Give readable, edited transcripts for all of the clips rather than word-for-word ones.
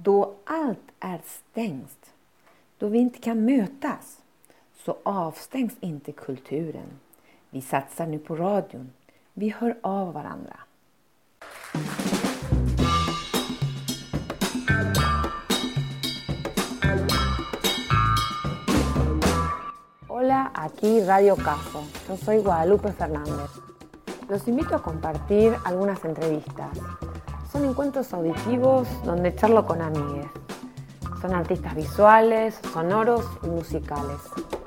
Då allt är stängt, då vi inte kan mötas, så avstängs inte kulturen. Vi satsar nu på radion. Vi hör av varandra. Hola, aquí Radio Caso. Yo soy Guadalupe Fernández. Los invito a compartir algunas entrevistas. Son encuentros auditivos donde charlo con amigues. Son artistas visuales, sonoros y musicales.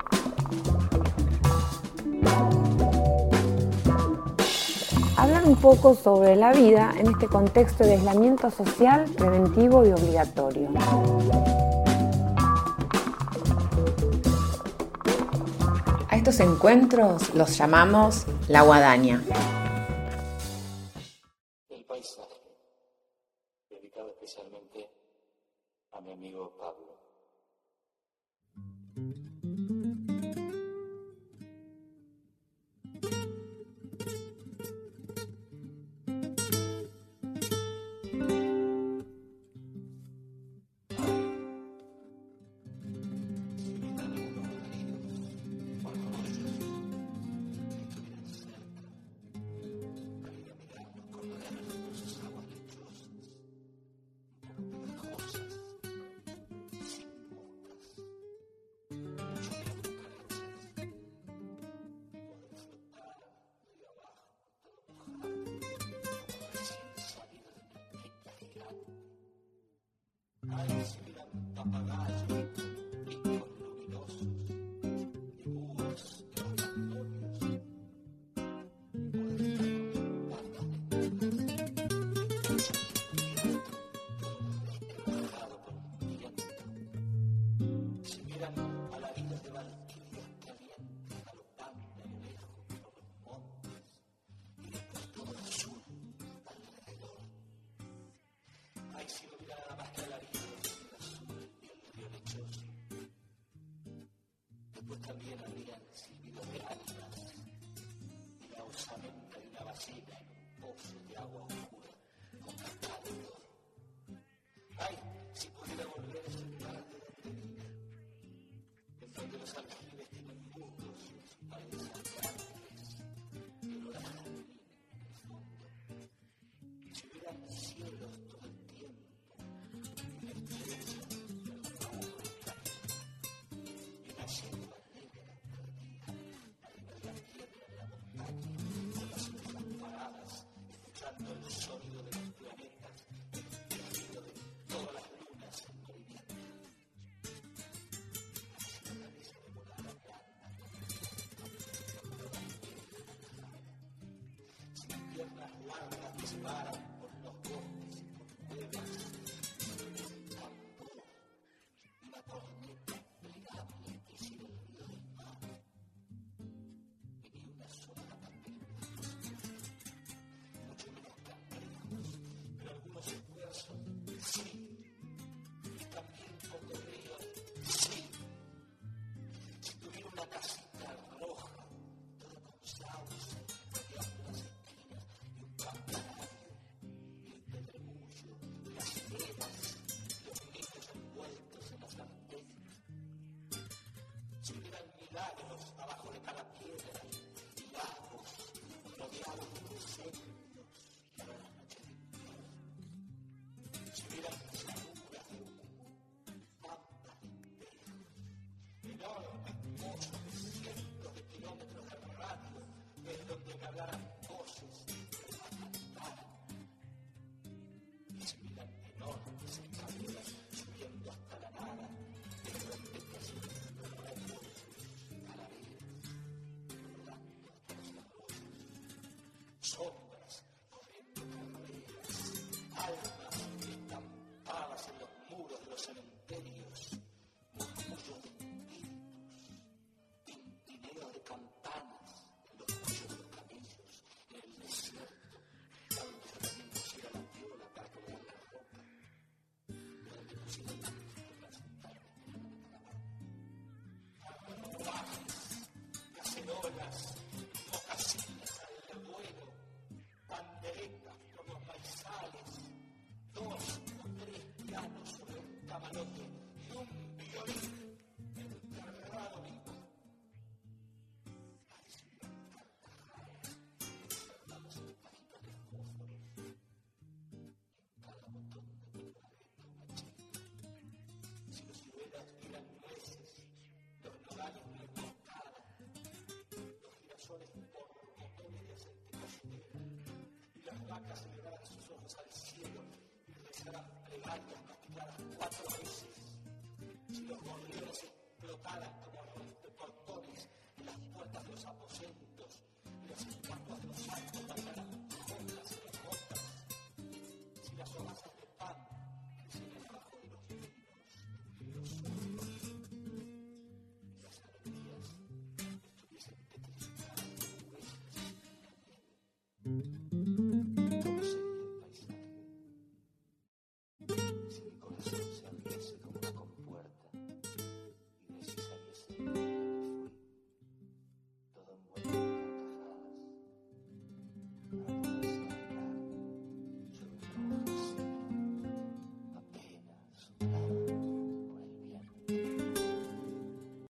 Hablar un poco sobre la vida en este contexto de aislamiento social, preventivo y obligatorio. A estos encuentros los llamamos La Guadaña. El paisaje, dedicado especialmente a mi amigo Pablo. También habrían silbidos de ánimas y la osamenta de una ballena en un pozo de agua oscura con cascada de oro. Ay, si pudiera volver a ese lugar de donde vine, en donde los aljibes tienen muros y sus paredes arcantes, el oraje divino en el fondo, que si hubieran cielos todo el tiempo, y la estrella del lado del camino, y una selva escuchando el sonido de los planetas, el giro de todas las lunas en movimiento. Así la cabeza de volar sin piernas largas disparan por los bosques y por cuevas, sobre el campo, y la tormenta plegable que sigue el río del mar. Y ni una sola algunos esfuerzos, sí, y también correrían, sí. Si tuviera una casita roja, toda con sauce, rodeando las esquinas, y un campanario, y el pedregullo, las hileras, los niños envueltos en las arterias. Si hubieran milagros abajo de cada piedra, y lagos rodeados de incendios, y a las noches de invierno. Si hubieran llanuras de humo, pampas de espejo, enormes pozos de cientos de kilómetros de radio, desde donde me hablaran voces que me cantaran. Y si hubieran enormes escaleras subiendo hasta la nada, desde donde crecieron los rayos de calaveras, volando hasta los arroyos, sombras corriendo carreras, almas estampadas en los muros de los cementerios, murmullos de espíritus, tintineos de campanas en los cuellos de los camellos, en el desierto, donde yo también pusiera la viola para colgar la ropa, donde pusiera la música para sentarme en la mano. Guajes, cacerolas, mocasines al vuelo, panderetas por los maizales, 2 o 3 pianos sobre vacas elevaran sus ojos al cielo y rezaran plegarias castigadas 4 veces, si los gorriones explotaran como de portones en las puertas de los aposentos y los estatuas de los arcos bailaran juntas y gotas, si las horrazas de pan crecieran debajo de los vinos y los suelos y las alegrías estuviesen petrificadas en huestes ¿cómo sería el paisaje? Si mi corazón se abriese como una compuerta y de allí saliese el día que fui, todo envuelto en carcajadas, para poderse alegrar sobre una hoja seca, apenas soplada por el viento.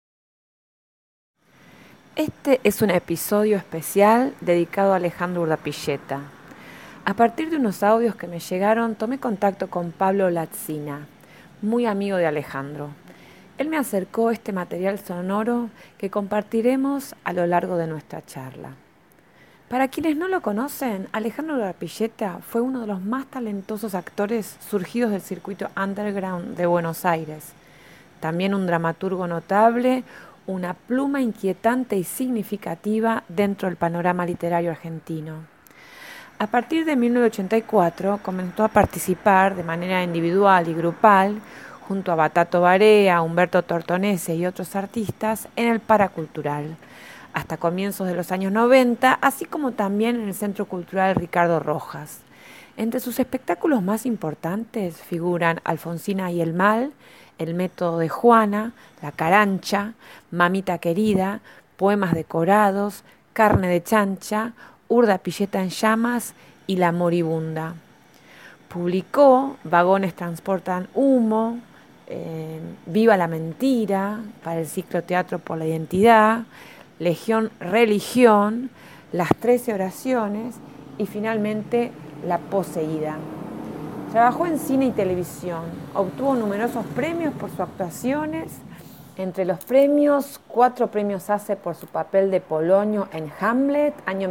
Este es un episodio especial dedicado a Alejandro Urdapilleta. A partir de unos audios que me llegaron, tomé contacto con Pablo Lazzina, muy amigo de Alejandro. Él me acercó este material sonoro que compartiremos a lo largo de nuestra charla. Para quienes no lo conocen, Alejandro Urdapilleta fue uno de los más talentosos actores surgidos del circuito underground de Buenos Aires. También un dramaturgo notable, una pluma inquietante y significativa dentro del panorama literario argentino. A partir de 1984 comenzó a participar de manera individual y grupal, junto a Batato Barea, Humberto Tortonese y otros artistas, en el Paracultural, hasta comienzos de los años 90, así como también en el Centro Cultural Ricardo Rojas. Entre sus espectáculos más importantes figuran Alfonsina y el Mal, El Método de Juana, La Carancha, Mamita Querida, Poemas Decorados, Carne de Chancha, Urdapilleta en Llamas y La Moribunda. Publicó Vagones Transportan Humo, Viva la Mentira, para el ciclo Teatro por la Identidad, Legión Religión, Las 13 Oraciones y finalmente La Poseída. Trabajó en cine y televisión, obtuvo numerosos premios por sus actuaciones, entre los premios, 4 premios ACE por su papel de Polonio en Hamlet, año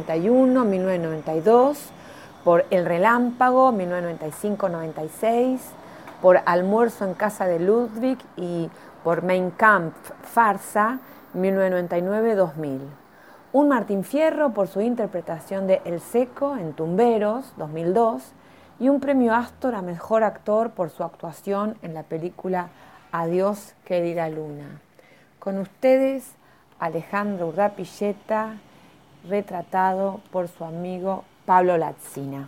1991-1992, por El Relámpago, 1995-96, por Almuerzo en Casa de Ludwig y por Mein Kampf, Farsa, 1999-2000. Un Martín Fierro por su interpretación de El Seco en Tumberos, 2002, y un premio Astor a Mejor Actor por su actuación en la película Adiós, querida Luna. Con ustedes, Alejandro Urdapilleta, retratado por su amigo Pablo Lazzina.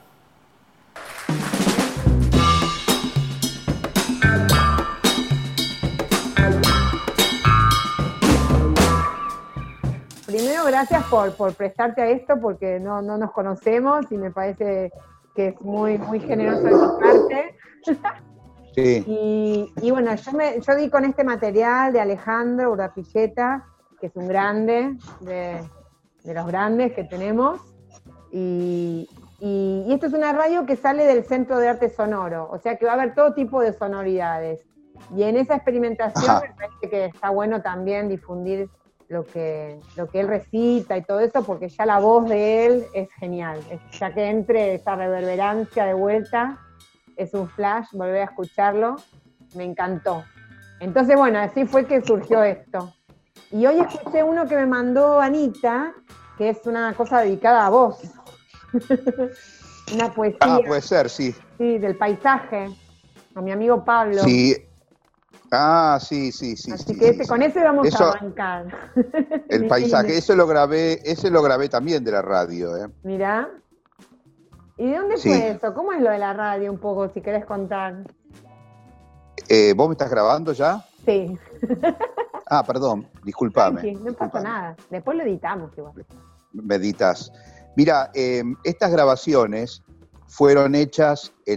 Primero, gracias por prestarte a esto, porque no nos conocemos y me parece que es muy, muy generoso de tu parte. Sí. Y bueno, yo di con este material de Alejandro Urdapilleta, que es un grande, de los grandes que tenemos, y esto es una radio que sale del Centro de Arte Sonoro, o sea que va a haber todo tipo de sonoridades, y en esa experimentación me parece que está bueno también difundir lo que él recita y todo eso, porque ya la voz de él es genial, ya que entre esa reverberancia de vuelta, es un flash, volver a escucharlo, me encantó. Entonces, bueno, así fue que surgió esto. Y hoy escuché uno que me mandó Anita, que es una cosa dedicada a vos. Una poesía. Ah, puede ser, sí. Sí, del paisaje, con mi amigo Pablo. Sí. Ah, sí. Así que con ese vamos a arrancar. El paisaje, ese lo grabé también de la radio, ¿eh? Mirá. ¿Y de dónde fue eso? ¿Cómo es lo de la radio un poco, si querés contar? ¿Vos me estás grabando ya? Sí. Ah, perdón, discúlpame. No pasa nada, después lo editamos igual. Me editas. Mira, estas grabaciones fueron hechas en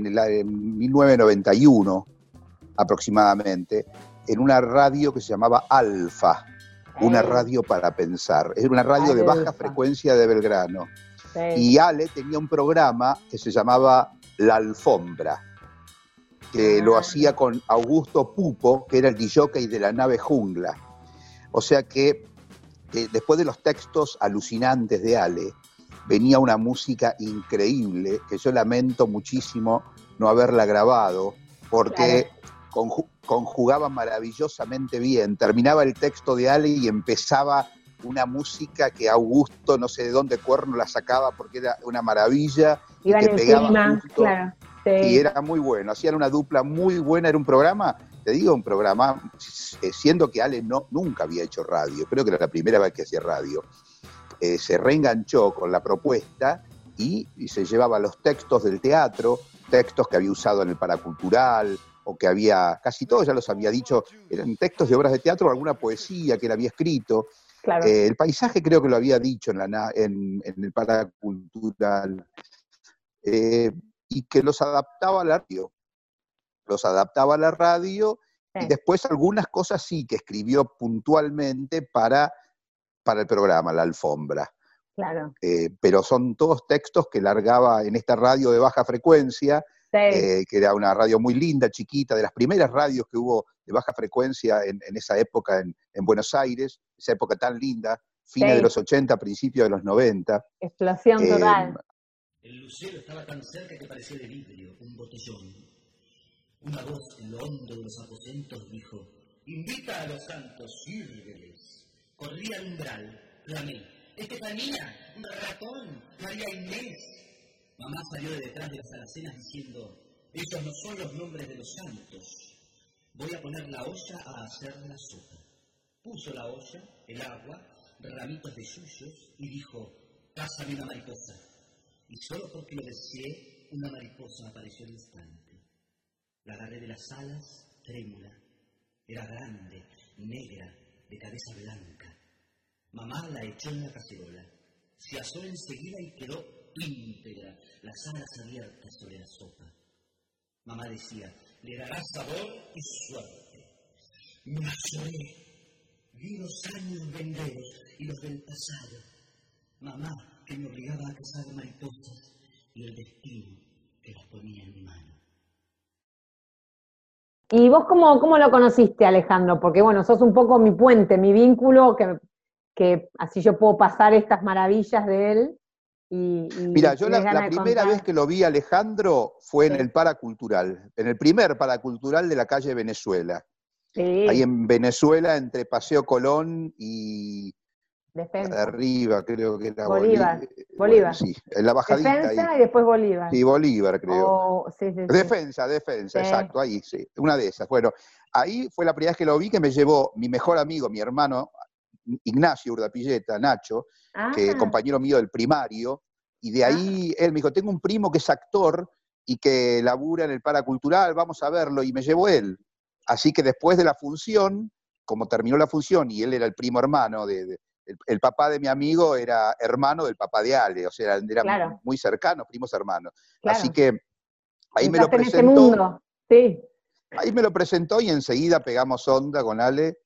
1991 aproximadamente, en una radio que se llamaba Alfa, una radio para pensar. Era una radio de baja frecuencia de Belgrano. Y Ale tenía un programa que se llamaba La Alfombra, que lo hacía con Augusto Pupo, que era el disjockey de La Nave Jungla. O sea que después de los textos alucinantes de Ale, venía una música increíble, que yo lamento muchísimo no haberla grabado, porque conjugaba maravillosamente bien. Terminaba el texto de Ale y empezaba una música que Augusto, no sé de dónde cuerno la sacaba, porque era una maravilla, Iban y que pegaba encima, justo. claro. Sí. Y era muy bueno, hacían una dupla muy buena, era un programa, te digo, un programa, siendo que Ale nunca había hecho radio, creo que era la primera vez que hacía radio. Se reenganchó con la propuesta y se llevaba los textos del teatro, textos que había usado en el Paracultural, o que había, casi todos ya los había dicho, eran textos de obras de teatro o alguna poesía que él había escrito. Claro. El paisaje creo que lo había dicho en el Paracultural. Y que los adaptaba a la radio. Y después algunas cosas sí que escribió puntualmente para el programa, La Alfombra. Claro. Pero son todos textos que largaba en esta radio de baja frecuencia, que era una radio muy linda, chiquita, de las primeras radios que hubo de baja frecuencia en esa época en Buenos Aires, esa época tan linda, fines de los 80, principios de los 90. Explosión total. El lucero estaba tan cerca que parecía de vidrio, un botellón. Una voz en lo hondo de los aposentos dijo: invita a los santos, sírveles. Corrí al umbral, clamé: Estefanía, ratón, María Inés. Mamá salió de detrás de las alacenas diciendo: esos no son los nombres de los santos. Voy a poner la olla a hacer la sopa. Puso la olla, el agua, ramitos de yuyos y dijo: cásame una mariposa. Y solo porque lo deseé, una mariposa apareció al instante. La agarré de las alas, trémula. Era grande, negra, de cabeza blanca. Mamá la echó en la cacerola. Se asó enseguida y quedó íntegra, las alas abiertas sobre la sopa. Mamá decía: le dará sabor y suerte. Me lloré. Vi los años venideros y los del pasado. Mamá, que me obligaba a cazar mariposas, y el destino que las ponía en mi mano. ¿Y vos cómo lo conociste, Alejandro? Porque bueno, sos un poco mi puente, mi vínculo, que así yo puedo pasar estas maravillas de él. Mira, yo la primera vez que lo vi a Alejandro fue en el Paracultural, en el primer Paracultural de la calle Venezuela. Sí. Ahí en Venezuela, entre Paseo Colón y Defensa. De arriba, creo que era Bolívar. Bueno, sí, en la bajadita. Defensa ahí. Y después Bolívar. Sí, Bolívar, creo. Sí. Defensa, sí. Exacto, ahí, sí. Una de esas. Bueno, ahí fue la primera vez que lo vi, que me llevó mi mejor amigo, mi hermano, Ignacio Urdapilleta, Nacho, que compañero mío del primario, y de ahí él me dijo: tengo un primo que es actor y que labura en el Paracultural, vamos a verlo, y me llevó él. Así que después de la función, como terminó la función, y él era el primo hermano el papá de mi amigo era hermano del papá de Ale, o sea, eran muy cercanos, primos hermanos. Claro. Así que ahí me lo presentó. En ese mundo. Sí. Ahí me lo presentó y enseguida pegamos onda con Ale.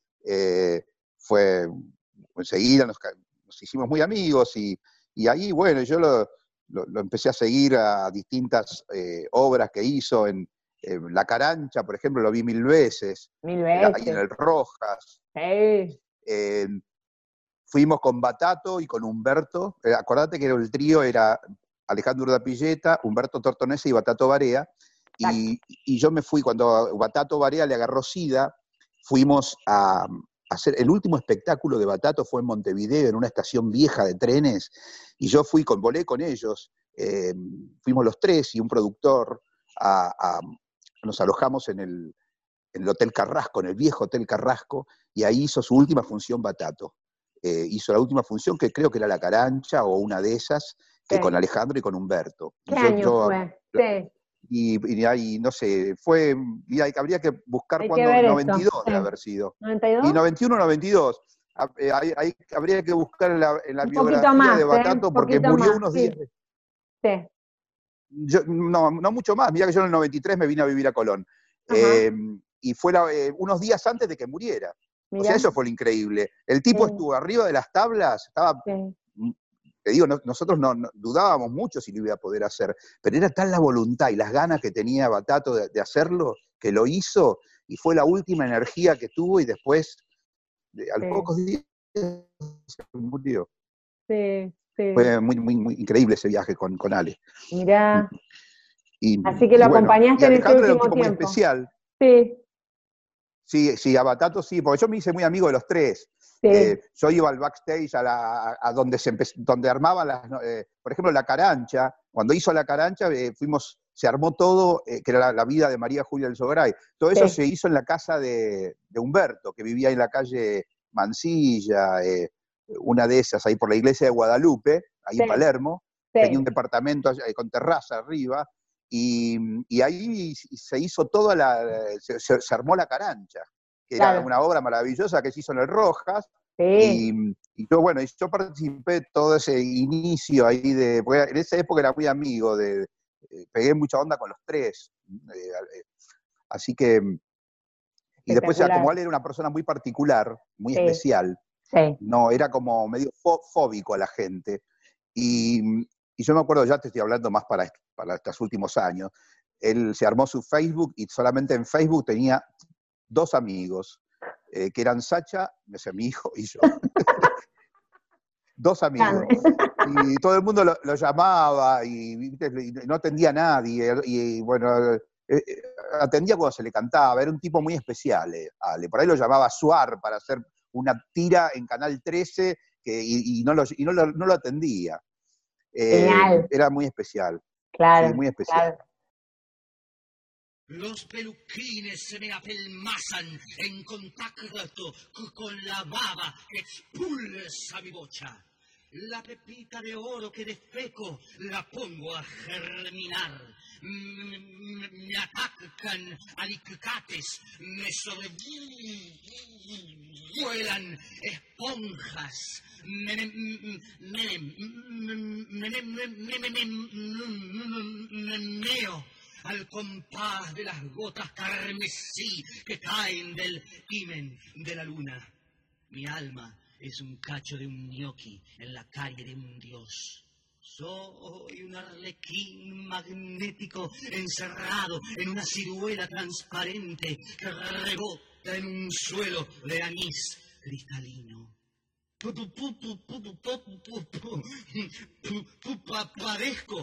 Enseguida nos hicimos muy amigos y ahí, bueno, yo lo empecé a seguir a distintas obras que hizo en La Carancha, por ejemplo, lo vi 1000 veces. 1000 veces. Ahí en el Rojas. Sí. Fuimos con Batato y con Humberto. Acordate que el trío era Alejandro Urdapilleta, Humberto Tortonese y Batato Barea. Y yo me fui, cuando Batato Barea le agarró SIDA, fuimos a hacer, el último espectáculo de Batato fue en Montevideo, en una estación vieja de trenes, y yo volé con ellos, fuimos los tres y un productor, nos alojamos en el Hotel Carrasco, en el viejo Hotel Carrasco, y ahí hizo su última función Batato. Hizo la última función, que creo que era La Carancha o una de esas, que con Alejandro y con Humberto. ¿Qué año fue? Sí. Y ahí, no sé, habría que buscar cuándo, 92 debe haber sido. ¿92? Y 91 o 92. Ahí habría que buscar en la biografía más, de Batato, porque murió unos días. Sí. No mucho más. Mirá que yo en el 93 me vine a vivir a Colón. Y fue unos días antes de que muriera. Mirá. O sea, eso fue lo increíble. El tipo estuvo arriba de las tablas, estaba... Te digo, nosotros no dudábamos mucho si lo iba a poder hacer, pero era tal la voluntad y las ganas que tenía Batato de hacerlo, que lo hizo, y fue la última energía que tuvo, y después, a los pocos días, se murió. Sí. Sí. Fue muy, muy, muy increíble ese viaje con Ale. Mirá. Así que lo acompañaste en ese último tiempo. Muy especial. Sí. Sí, a Batato sí, porque yo me hice muy amigo de los tres. Sí. Yo iba al backstage a donde donde armaban por ejemplo, La Carancha. Cuando hizo La Carancha, se armó todo, que era la vida de María Julia del Sogray. Todo eso se hizo en la casa de Humberto, que vivía en la calle Mansilla, una de esas, ahí por la iglesia de Guadalupe, ahí en Palermo. Tenía un departamento con terraza arriba. Y ahí se hizo se armó La Carancha, que era una obra maravillosa que se hizo en el Rojas. Y yo participé de todo ese inicio ahí porque en esa época era muy amigo, pegué mucha onda con los tres. Así que, y después como él era una persona muy particular, muy especial, no, era como medio fóbico a la gente. Y yo me acuerdo, ya te estoy hablando más para estos últimos años, él se armó su Facebook y solamente en Facebook tenía 2 amigos, que eran Sacha, mi hijo, y yo. 2 amigos. Y todo el mundo lo llamaba y no atendía a nadie. Y bueno, atendía cuando se le cantaba. Era un tipo muy especial, Ale. Por ahí lo llamaba Suar para hacer una tira en Canal 13 y no lo atendía. Era muy especial. Claro. Sí, muy especial. Claro. Los peluquines se me apelmazan en contacto con la baba que expulsa mi bocha. La pepita de oro que defeco la pongo a germinar. Me atacan alicates, me sobrevuelan esponjas. Meo al compás de las gotas carmesí que caen del himen de la luna. Mi alma es un cacho de un gnocchi en la calle de un dios. Soy un arlequín magnético encerrado en una ciruela transparente que rebota en un suelo de anís cristalino. Padezco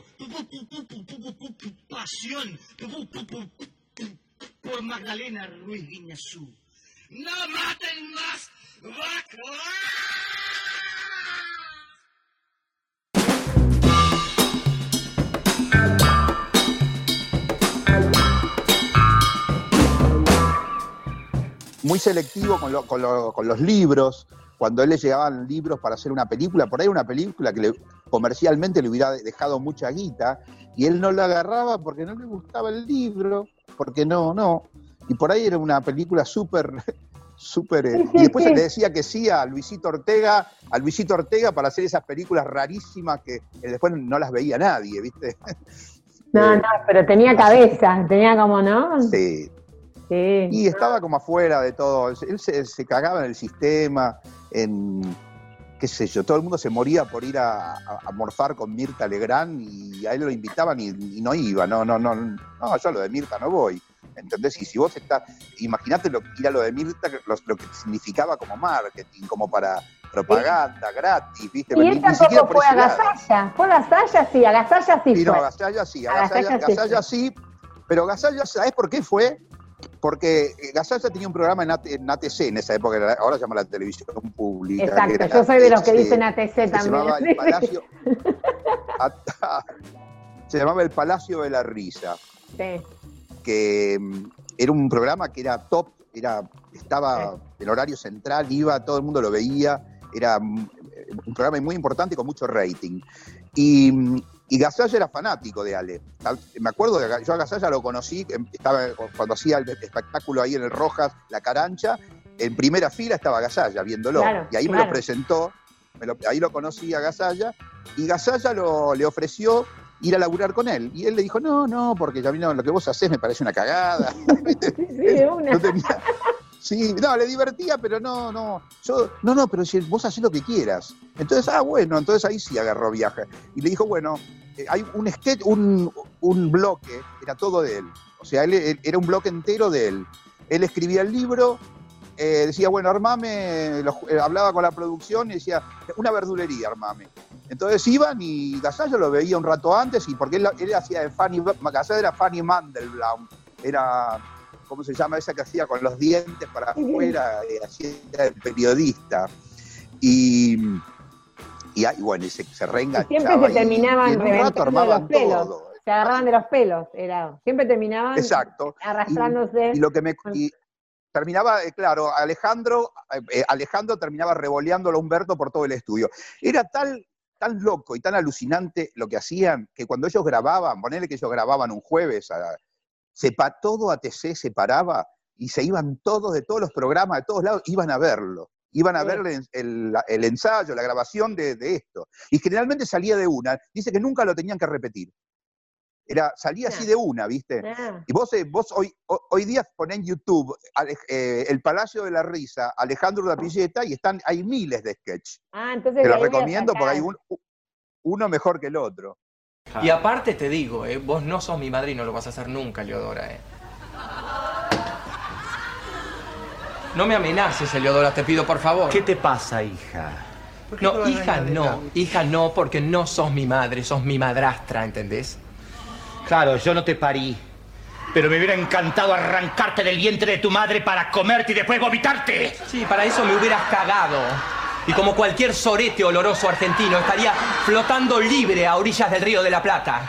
pasión por Magdalena Ruiz Guiñazú. ¡No maten más vacas! Muy selectivo con los libros. Cuando a él le llegaban libros para hacer una película, por ahí una película que comercialmente le hubiera dejado mucha guita, y él no la agarraba porque no le gustaba el libro, porque no. Y por ahí era una película súper. Y después le decía que sí a Luisito Ortega para hacer esas películas rarísimas que después no las veía nadie, ¿viste? No, pero tenía cabeza, tenía como, ¿no? Sí. Y estaba como afuera de todo. Él se cagaba en el sistema, qué sé yo, todo el mundo se moría por ir a morfar con Mirta Legrand y a él lo invitaban y no iba. No, yo a lo de Mirta no voy. ¿Entendés? Y si vos imagínate ir a lo de Mirta, lo que significaba como marketing, como para propaganda, gratis, ¿viste? Y él tampoco fue a Gasalla. ¿Fue a Gasalla? Sí, a Gasalla sí fue. No, a Gasalla sí, pero Gasalla, ¿sabés por qué fue? Porque Gasalla tenía un programa en ATC en esa época, ahora se llama la televisión pública. Exacto, yo soy de los que dicen ATC también. Se llamaba El Palacio, se llamaba El Palacio de la Risa. Sí. Que era un programa que era top, estaba en horario central, todo el mundo lo veía, era un programa muy importante con mucho rating. Y Gasalla era fanático de Ale. Me acuerdo que yo a Gasalla lo conocí, cuando hacía el espectáculo ahí en el Rojas, La Carancha, en primera fila estaba Gasalla viéndolo. Claro, y ahí me lo presentó, ahí lo conocí a Gasalla, y Gasalla le ofreció ir a laburar con él. Y él le dijo, no, porque ya vino, lo que vos hacés me parece una cagada. Le divertía, pero no, pero si vos hacés lo que quieras. Entonces, entonces ahí sí agarró viaje. Y le dijo, bueno, hay un sketch, un bloque, era todo de él. O sea, él era un bloque entero de él. Él escribía el libro, decía, bueno, armame, hablaba con la producción y decía, una verdulería, armame. Entonces iban y Gasalla yo lo veía un rato antes, y porque él hacía de Fanny, Gasalla era Fanny Mandelbaum, era, ¿cómo se llama? Esa que hacía con los dientes para afuera, hacía de periodista. Y bueno, y se reenganchaba. Y siempre se terminaban reventando de los pelos. Todo. Se agarraban de los pelos, siempre terminaban arrastrándose. Y lo que terminaba, claro, Alejandro terminaba revoleándolo a Humberto por todo el estudio. Era tan loco y tan alucinante lo que hacían, que cuando ellos grababan, ponele que ellos grababan un jueves, todo ATC se paraba y se iban todos de todos los programas, de todos lados, iban a verlo. Iban a ver el ensayo, la grabación de esto. Y generalmente salía de una. Dice que nunca lo tenían que repetir. Salía así de una, ¿viste? Y vos hoy día ponés en YouTube El Palacio de la Risa, Alejandro Lapilleta, y hay miles de sketches. Entonces te lo recomiendo porque hay uno mejor que el otro. Y aparte te digo, vos no sos mi madre y no lo vas a hacer nunca, Eleodora, No me amenaces, Eleodora, te pido por favor. ¿Qué te pasa, hija? No, hija no, porque no sos mi madre, sos mi madrastra, ¿entendés? Claro, yo no te parí, pero me hubiera encantado arrancarte del vientre de tu madre para comerte y después vomitarte. Sí, para eso me hubieras cagado. Y como cualquier sorete oloroso argentino, estaría flotando libre a orillas del Río de la Plata.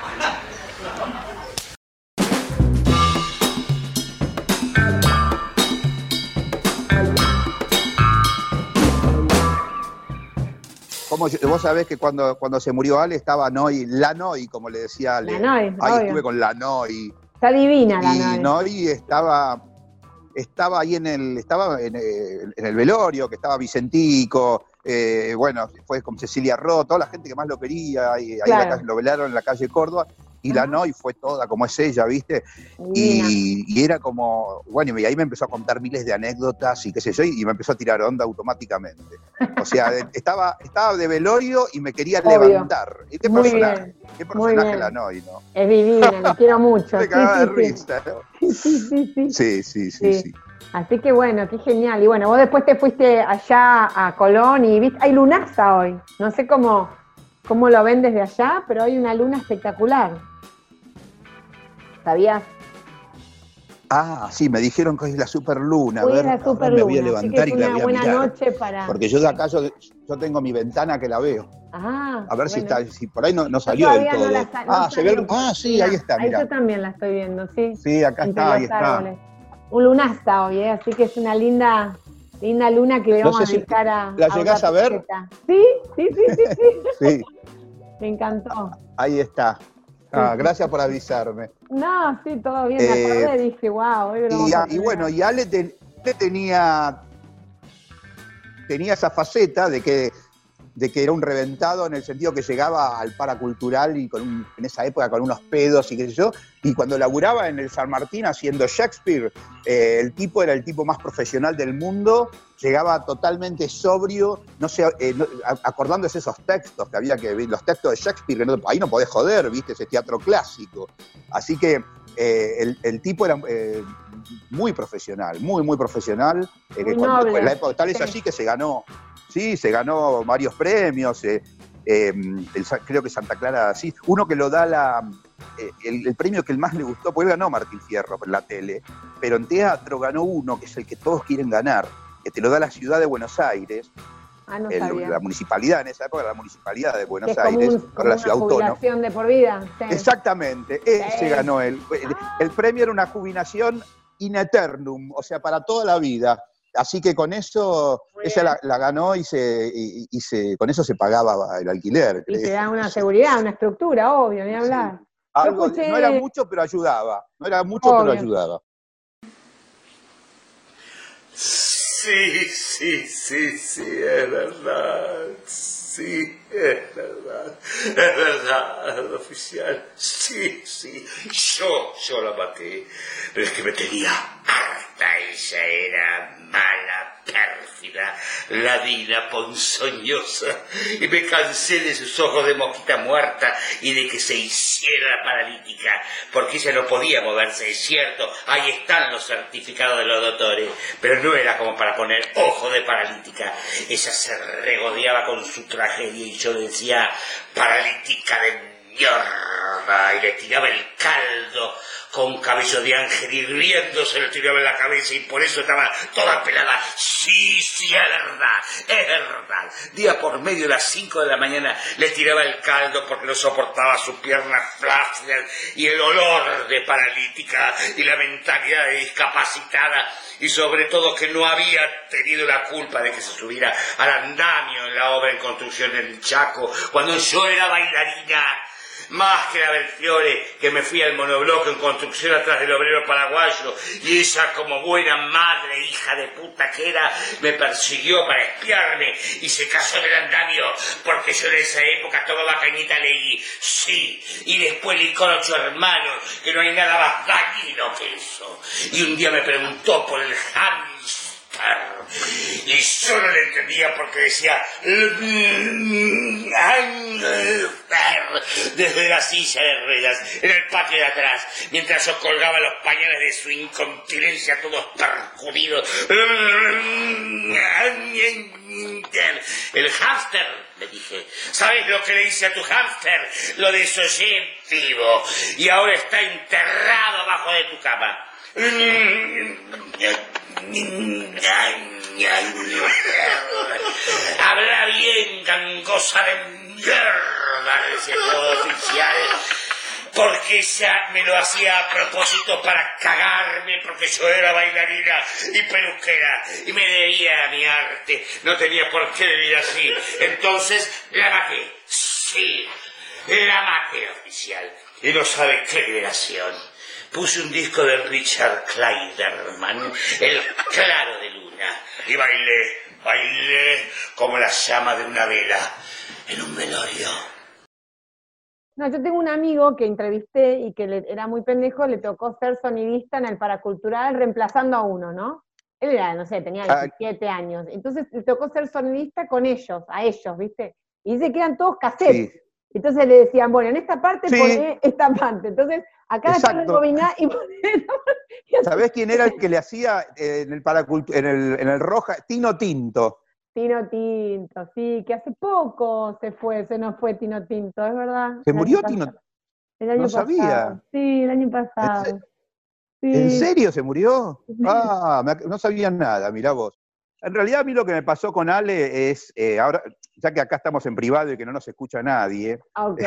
Vos sabés que cuando se murió Ale estaba la Noy, como le decía Ale. La Noy, ahí estuve con la Noy. Está divina la Noy. Y Noy estaba ahí en el velorio, que estaba Vicentico, bueno, fue con Cecilia Roth, toda la gente que más lo quería, y ahí lo velaron en la calle Córdoba. Y la Noy fue toda como es ella, ¿viste? Y era como, bueno, y ahí me empezó a contar miles de anécdotas y qué sé yo, y me empezó a tirar onda automáticamente. O sea, estaba de velorio y me quería levantar. ¿Y qué personaje? Qué personaje la Noy, ¿no? Es divina, la quiero mucho. Te cagaba de risa, ¿no? Sí. Así que bueno, qué genial. Y bueno, vos después te fuiste allá a Colón y viste, hay lunaza hoy. No sé cómo lo ven desde allá, pero hay una luna espectacular. ¿Sabías? Sí, me dijeron que hoy es la superluna. Hoy es la superluna, me voy a levantar y la voy a mirar. Noche para... Porque yo de acá, yo tengo mi ventana que la veo. A ver si por ahí no salió del todo. Se ve. Sí, ahí está, mirá. Ahí yo también la estoy viendo, sí. Sí, acá está, ahí está. Un lunaza hoy, así que es una linda luna que le vamos a dedicar a... ¿La llegás a ver? Sí. Me encantó. Ahí está. Gracias por avisarme. No, sí, todo bien. Me acordé y dije, wow. Y bueno, y Ale tenía esa faceta de que era un reventado en el sentido que llegaba al paracultural y en esa época con unos pedos y qué sé yo, y cuando laburaba en el San Martín haciendo Shakespeare, el tipo era el tipo más profesional del mundo, llegaba totalmente sobrio, acordándose esos textos que había que ver, los textos de Shakespeare, que ahí no podés joder, viste, ese teatro clásico. Así que el tipo era muy profesional, muy profesional, muy noble. En la época tal es así que se ganó varios premios, creo que Santa Clara, sí, uno que lo da el premio que el más le gustó, porque él ganó Martín Fierro en la tele, pero en teatro ganó uno que es el que todos quieren ganar, que te lo da la ciudad de Buenos Aires, no sabía. La municipalidad, en esa época la municipalidad de Buenos es Aires, como la ciudad autónoma. Jubilación de por vida. Sí. Exactamente, ese ganó él. El premio era una jubilación in eternum, o sea, para toda la vida. Así que con eso, ella la ganó y con eso se pagaba el alquiler. Y te da una seguridad, una estructura, obvio, ni hablar. Sí. No era mucho, pero ayudaba. Pero ayudaba. Sí, es verdad. Sí, es verdad, oficial. Sí, yo la maté. Pero es que me tenía harta, ella era mala, pérfida. máquina, ladina, ponzoñosa, y me cansé de sus ojos de mosquita muerta y de que se hiciera paralítica, porque ella no podía moverse, es cierto, ahí están los certificados de los doctores, pero no era como para poner ojo de paralítica. Ella se regodeaba con su tragedia y yo decía, paralítica de mierda, y le tiraba el caldo con cabello de ángel hirviendo, se lo tiraba en la cabeza y por eso estaba toda pelada. Sí, es verdad. Día por medio a las 5 de la mañana le tiraba el caldo porque no soportaba sus piernas flácidas y el olor de paralítica y la mentalidad de discapacitada, y sobre todo que no había tenido la culpa de que se subiera al andamio en la obra en construcción del Chaco cuando yo era bailarina. Más que la Belfiore, que me fui al monobloque en construcción atrás del obrero paraguayo, y ella, como buena madre, hija de puta que era, me persiguió para espiarme y se casó en el andamio, porque yo en esa época tomaba cañita leí, sí, y después licor 8 hermanos, que no hay nada más dañino que eso. Y un día me preguntó por el hamster, y yo no le entendía porque decía desde la silla de ruedas en el patio de atrás, mientras yo colgaba los pañales de su incontinencia todos percudidos. El hámster, le dije, ¿sabes lo que le hice a tu hámster? Lo desollé vivo y ahora está enterrado abajo de tu cama. Habla bien, gangosa de mierda, decía el modo oficial, porque ella me lo hacía a propósito para cagarme, porque yo era bailarina y peluquera y me debía a mi arte, no tenía por qué vivir así. Entonces la maté, sí, la maté, oficial, y no sabe qué liberación. Puse un disco de Richard Clayderman, El Claro de Luna, y bailé como la llama de una vela en un velorio. No, yo tengo un amigo que entrevisté y que era muy pendejo, le tocó ser sonidista en el Paracultural reemplazando a uno, ¿no? Él era, no sé, tenía 17 años. Entonces le tocó ser sonidista con ellos, a ellos, ¿viste? Y dice que eran todos cassettes. Sí. Entonces le decían, bueno, en esta parte poné esta parte. Entonces, acá está rebobiná y poné... ¿Sabés quién era el que le hacía en el Roja? Tino Tinto. Tino Tinto, sí, que hace poco se nos fue Tino Tinto, es verdad. ¿Se murió Tino? El año pasado. Sabía. Sí, el año pasado. ¿En serio se murió? Ah, no sabía nada, mirá vos. En realidad a mí lo que me pasó con Ale es, ahora, ya que acá estamos en privado y que no nos escucha nadie,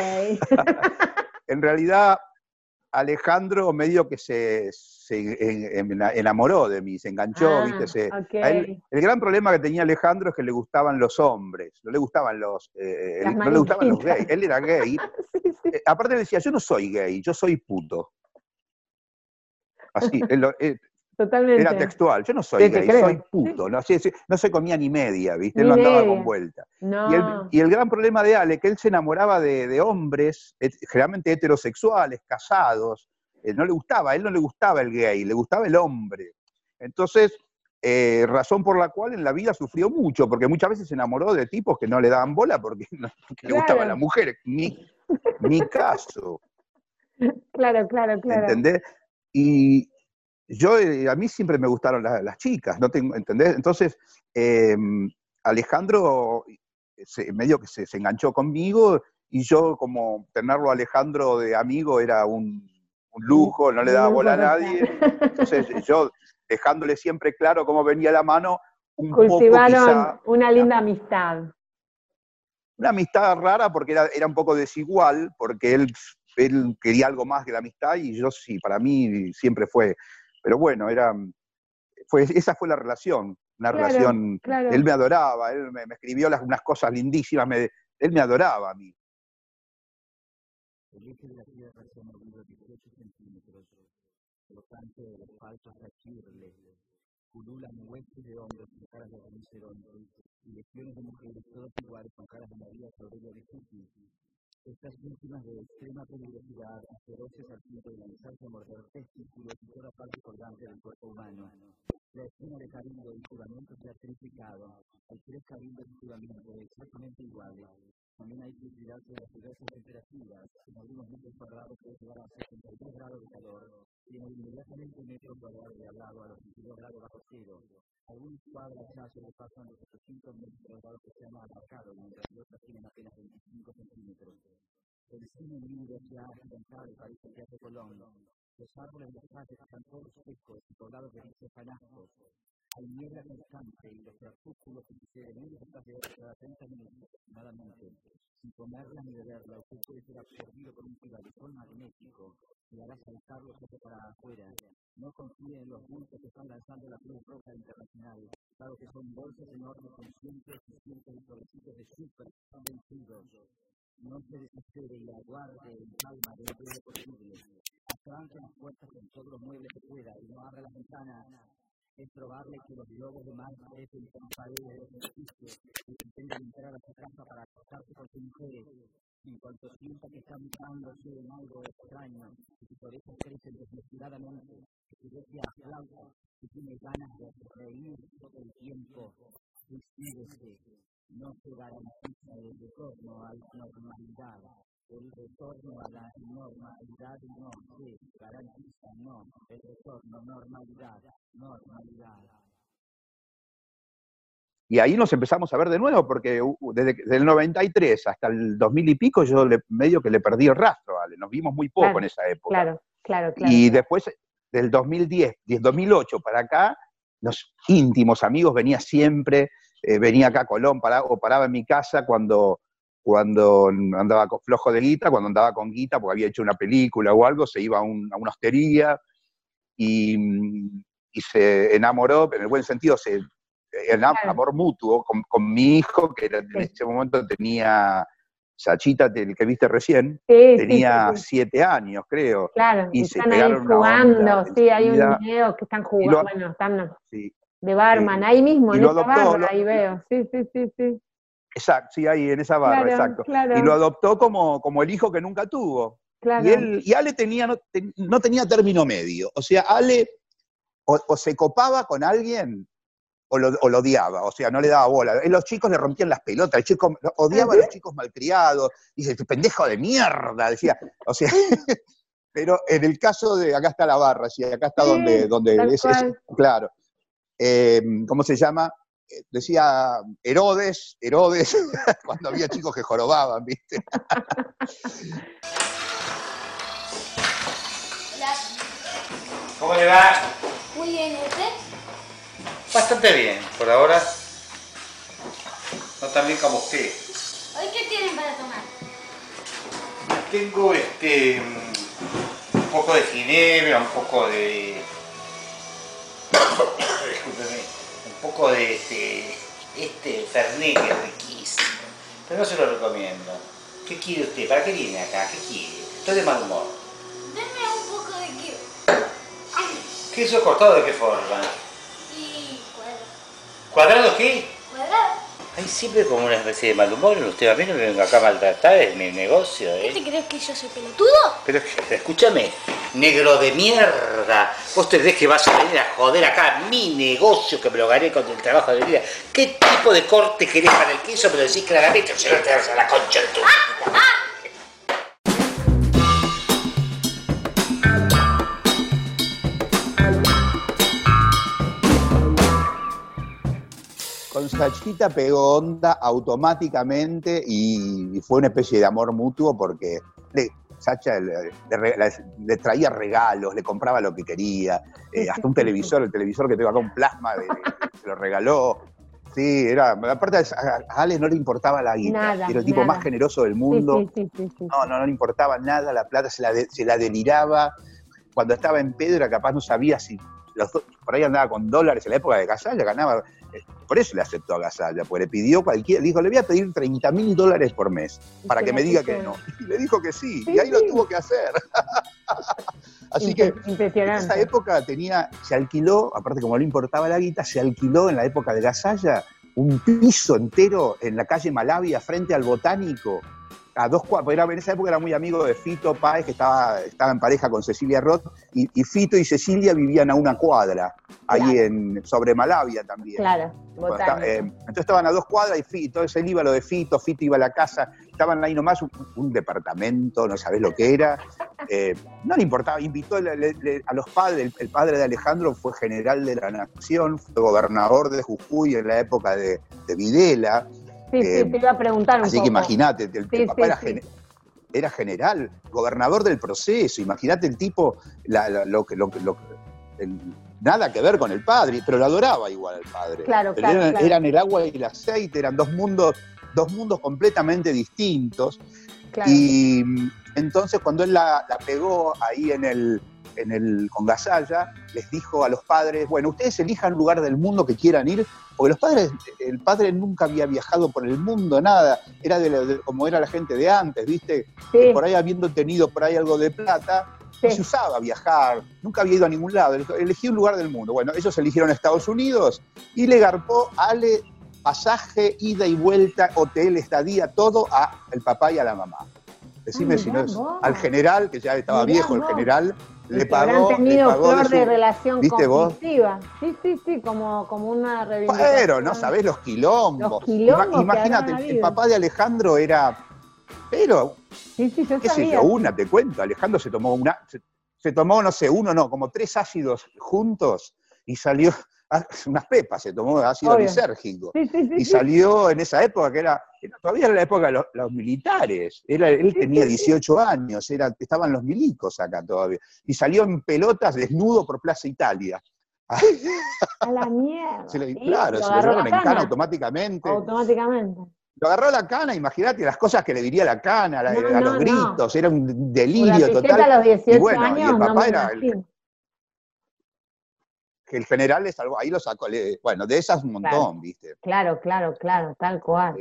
en realidad Alejandro medio que se enamoró de mí, se enganchó, ¿viste? El gran problema que tenía Alejandro es que le gustaban los hombres, no le gustaban no le gustaban los gays, él era gay. Sí. Aparte le decía, yo no soy gay, yo soy puto. Así, totalmente. Era textual, yo no soy gay, soy puto, no se comía ni media, ¿viste? Él no andaba con vuelta. No. Y el gran problema de Ale, que él se enamoraba de hombres, generalmente heterosexuales, casados, no le gustaba, a él no le gustaba el gay, le gustaba el hombre. Entonces, razón por la cual en la vida sufrió mucho, porque muchas veces se enamoró de tipos que no le daban bola porque le gustaban las mujeres. Mi caso. Claro. ¿Entendés? Y yo, a mí siempre me gustaron las chicas, ¿entendés? Entonces, Alejandro medio que se enganchó conmigo, y yo, como tenerlo a Alejandro de amigo era un lujo, no le daba bola a nadie. Entonces yo, dejándole siempre claro cómo venía la mano, cultivaron una linda amistad. Una amistad rara porque era un poco desigual, porque él quería algo más que la amistad, y yo sí, para mí siempre fue. Pero bueno, esa fue la relación, relación. Claro. Él me adoraba, él me escribió unas cosas lindísimas, él me adoraba a mí. El eje de la Tierra se ha movido 18 centímetros, flotante de los falsos rachirles, pululan huestes de hombres con caras de rinoceronte y legiones de mujeres todas iguales con caras de María Claudia de Suti. Estas víctimas de extrema peligrosidad, feroces al punto de lanzarse a morder testículos y toda parte colgante del cuerpo humano. La escena de Cabildo y Juramentos se ha triplicado. Hay 3 cabildos y juramentos exactamente iguales. También hay que cuidarse de las diversas temperaturas. En algunos metros cuadrados puede llegar a 62 grados de calor y en inmediatamente metros cuadrados de al lado a los 22 grados bajo cero. Algunos cuadras ya sobrepasan los 800 metros, dado que se han abarcado, mientras que otras tienen apenas 25 centímetros. El cine libre se ha agigantado, parece que hace Colón. Los árboles de las calles están todos secos y poblados de grises canastos. Hay niebla constante y los crepúsculos que suceden en los espacios cada 30 minutos aproximadamente. Sin comerla ni beberla, usted puede ser absorbido por un tirador magnético y hará saltar los ojos para afuera. No confíe en los bultos que están lanzando la Cruz Roja Internacional, dado que son bolsas enormes con cientos y cientos de sobrecitos de súper vencidos. No se desespere y aguarde en calma de lo posible. Atranque las puertas con todos los muebles que pueda y no abra las ventanas. Es probable que los globos de mar crecen con paredes de los edificios y intenten entrar a su casa para acostarse con sus mujeres. En cuanto sienta que está mutándose en algo extraño y sus orejas crecen desmesuradamente, que su boca aplauda y tiene ganas de reír todo el tiempo, suicídese. No se garantiza el retorno a la normalidad. El retorno a la normalidad no se garantiza, no. El retorno, normalidad. Y ahí nos empezamos a ver de nuevo, porque desde el 93 hasta el 2000 y pico yo medio que le perdí el rastro, ¿vale? Nos vimos muy poco en esa época. Claro. Y después, del 2008 para acá, los íntimos amigos venía siempre, venía acá a Colón, paraba en mi casa cuando andaba flojo de guita, cuando andaba con guita, porque había hecho una película o algo, se iba a una hostería y se enamoró, en el buen sentido, amor mutuo con mi hijo, que en ese momento tenía, Sachita, el que viste recién, tenía 7 años, creo. Claro, y se están pegaron ahí jugando, hay un enseguida. video que están jugando, están de barman, ahí mismo, en esa barra, ahí veo, sí. Exacto, sí, ahí en esa barra, exacto. Claro. Y lo adoptó como el hijo que nunca tuvo. Claro. Y Ale no tenía término medio. O sea, Ale o se copaba con alguien o lo odiaba, o sea, no le daba bola. Los chicos le rompían las pelotas, el chico odiaba a los chicos malcriados, dice, pendejo de mierda, decía. O sea, pero en el caso de, acá está la barra, sí, acá está donde es claro. ¿Cómo se llama? Decía Herodes, cuando había chicos que jorobaban, ¿viste? Hola. ¿Cómo le va? Muy bien, ¿usted? Bastante bien, por ahora. No tan bien como usted. ¿Hoy qué tienen para tomar? Tengo un poco de ginebra, un poco de... Discúlpeme. Un poco de Fernet, que es riquísimo. Pero no se lo recomiendo. ¿Qué quiere usted? ¿Para qué viene acá? ¿Qué quiere? Estoy de mal humor. Deme un poco de queso. ¿Queso cortado de qué forma? Y cuadrado. ¿Cuadrado qué? ¿Cuadrado? Hay siempre como una especie de mal humor. Usted a mí no me venga acá a maltratar, es mi negocio, ¿eh? ¿Te crees que yo soy pelotudo? Pero escúchame, negro de mierda. Vos te crees que vas a venir a joder acá mi negocio, que me lo gané con el trabajo de mi vida. ¿Qué tipo de corte querés para el queso? Me lo decís claramente, o si no te vas a la concha de tu... Con Sachita pegó onda automáticamente y fue una especie de amor mutuo porque Sacha le traía regalos, le compraba lo que quería, hasta un televisor, el televisor que tengo acá, un plasma, se lo regaló. Sí, aparte a Ale no le importaba la guita, era el tipo más generoso del mundo. Sí. No le importaba nada, la plata se la deliraba. Cuando estaba en pedo era capaz, no sabía si por ahí andaba con dólares en la época de Gasalla, ganaba, por eso le aceptó a Gasalla, porque le pidió dijo, le voy a pedir $30.000 por mes, para que me diga que no. Y le dijo que sí, y ahí lo tuvo que hacer. Así que en esa época se alquiló, aparte como no le importaba la guita, se alquiló en la época de Gasalla un piso entero en la calle Malavia frente al Botánico, a 2 cuadras, en esa época era muy amigo de Fito Páez, que estaba en pareja con Cecilia Roth, y Fito y Cecilia vivían a 1 cuadra, ahí sobre Malavia también. Claro, entonces estaban a 2 cuadras y Fito, entonces él iba a lo de Fito iba a la casa, estaban ahí nomás, un departamento, no sabés lo que era, no le importaba, invitó a los padres, el padre de Alejandro fue general de la Nación, fue gobernador de Jujuy en la época de Videla. Sí, te iba a preguntar un poco. Así que imagínate, el papá era general, gobernador del proceso, imagínate el tipo, nada que ver con el padre, pero lo adoraba igual al padre. Claro. Eran el agua y el aceite, eran dos mundos completamente distintos. Claro. Y entonces cuando él la pegó ahí con Gasalla, les dijo a los padres, bueno, ustedes elijan un lugar del mundo que quieran ir, porque el padre nunca había viajado por el mundo, nada, era como era la gente de antes, ¿viste? Sí. Que por ahí habiendo tenido por ahí algo de plata, no se usaba viajar, nunca había ido a ningún lado, elegí un lugar del mundo. Bueno, ellos eligieron Estados Unidos y le garpó pasaje, ida y vuelta, hotel, estadía, todo al papá y a la mamá. Decime si no es al general, que ya estaba viejo el general, le pagó. Habrán tenido flor de relación conflictiva. Sí, como una reivindicación. Pero no sabés los quilombos. Imagínate, el papá de Alejandro era. Pero. Sí, yo qué sé yo, te cuento. Alejandro se tomó no sé, como 3 ácidos juntos y salió. Unas pepas, se tomó ácido lisérgico. Sí. Y salió en esa época que todavía era la época de los militares. Él tenía 18 años, estaban los milicos acá todavía. Y salió en pelotas desnudo por Plaza Italia. A la mierda. Claro, se lo llevaron en cana automáticamente. Lo agarró la cana, imagínate las cosas que le diría la cana, a los gritos, era un delirio total. A los 18 y bueno, años, y el papá era que el general le salvó, ahí lo sacó, bueno, de esas un montón, ¿viste? Claro, tal cual.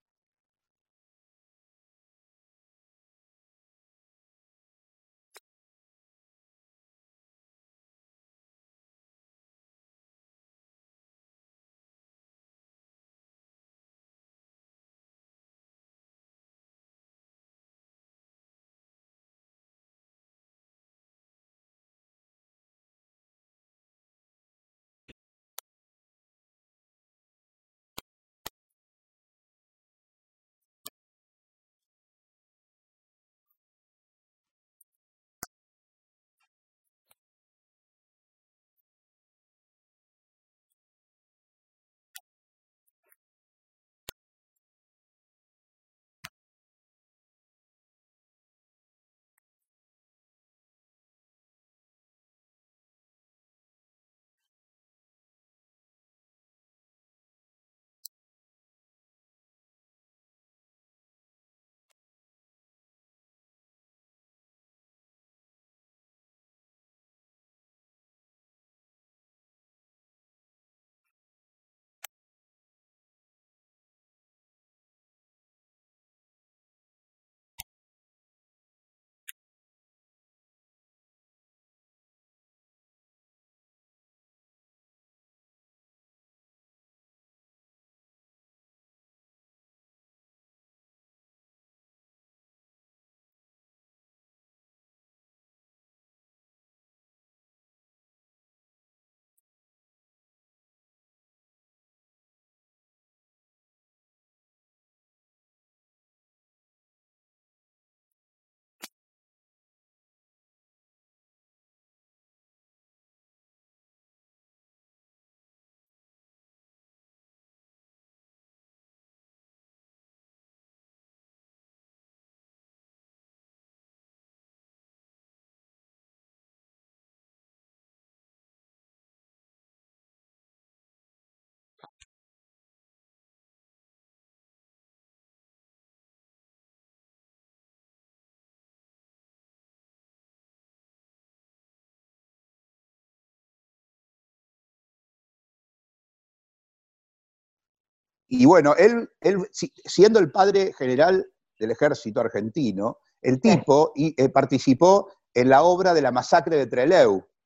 Y bueno, él siendo el padre general del ejército argentino, el tipo participó en la obra de la masacre de Trelew.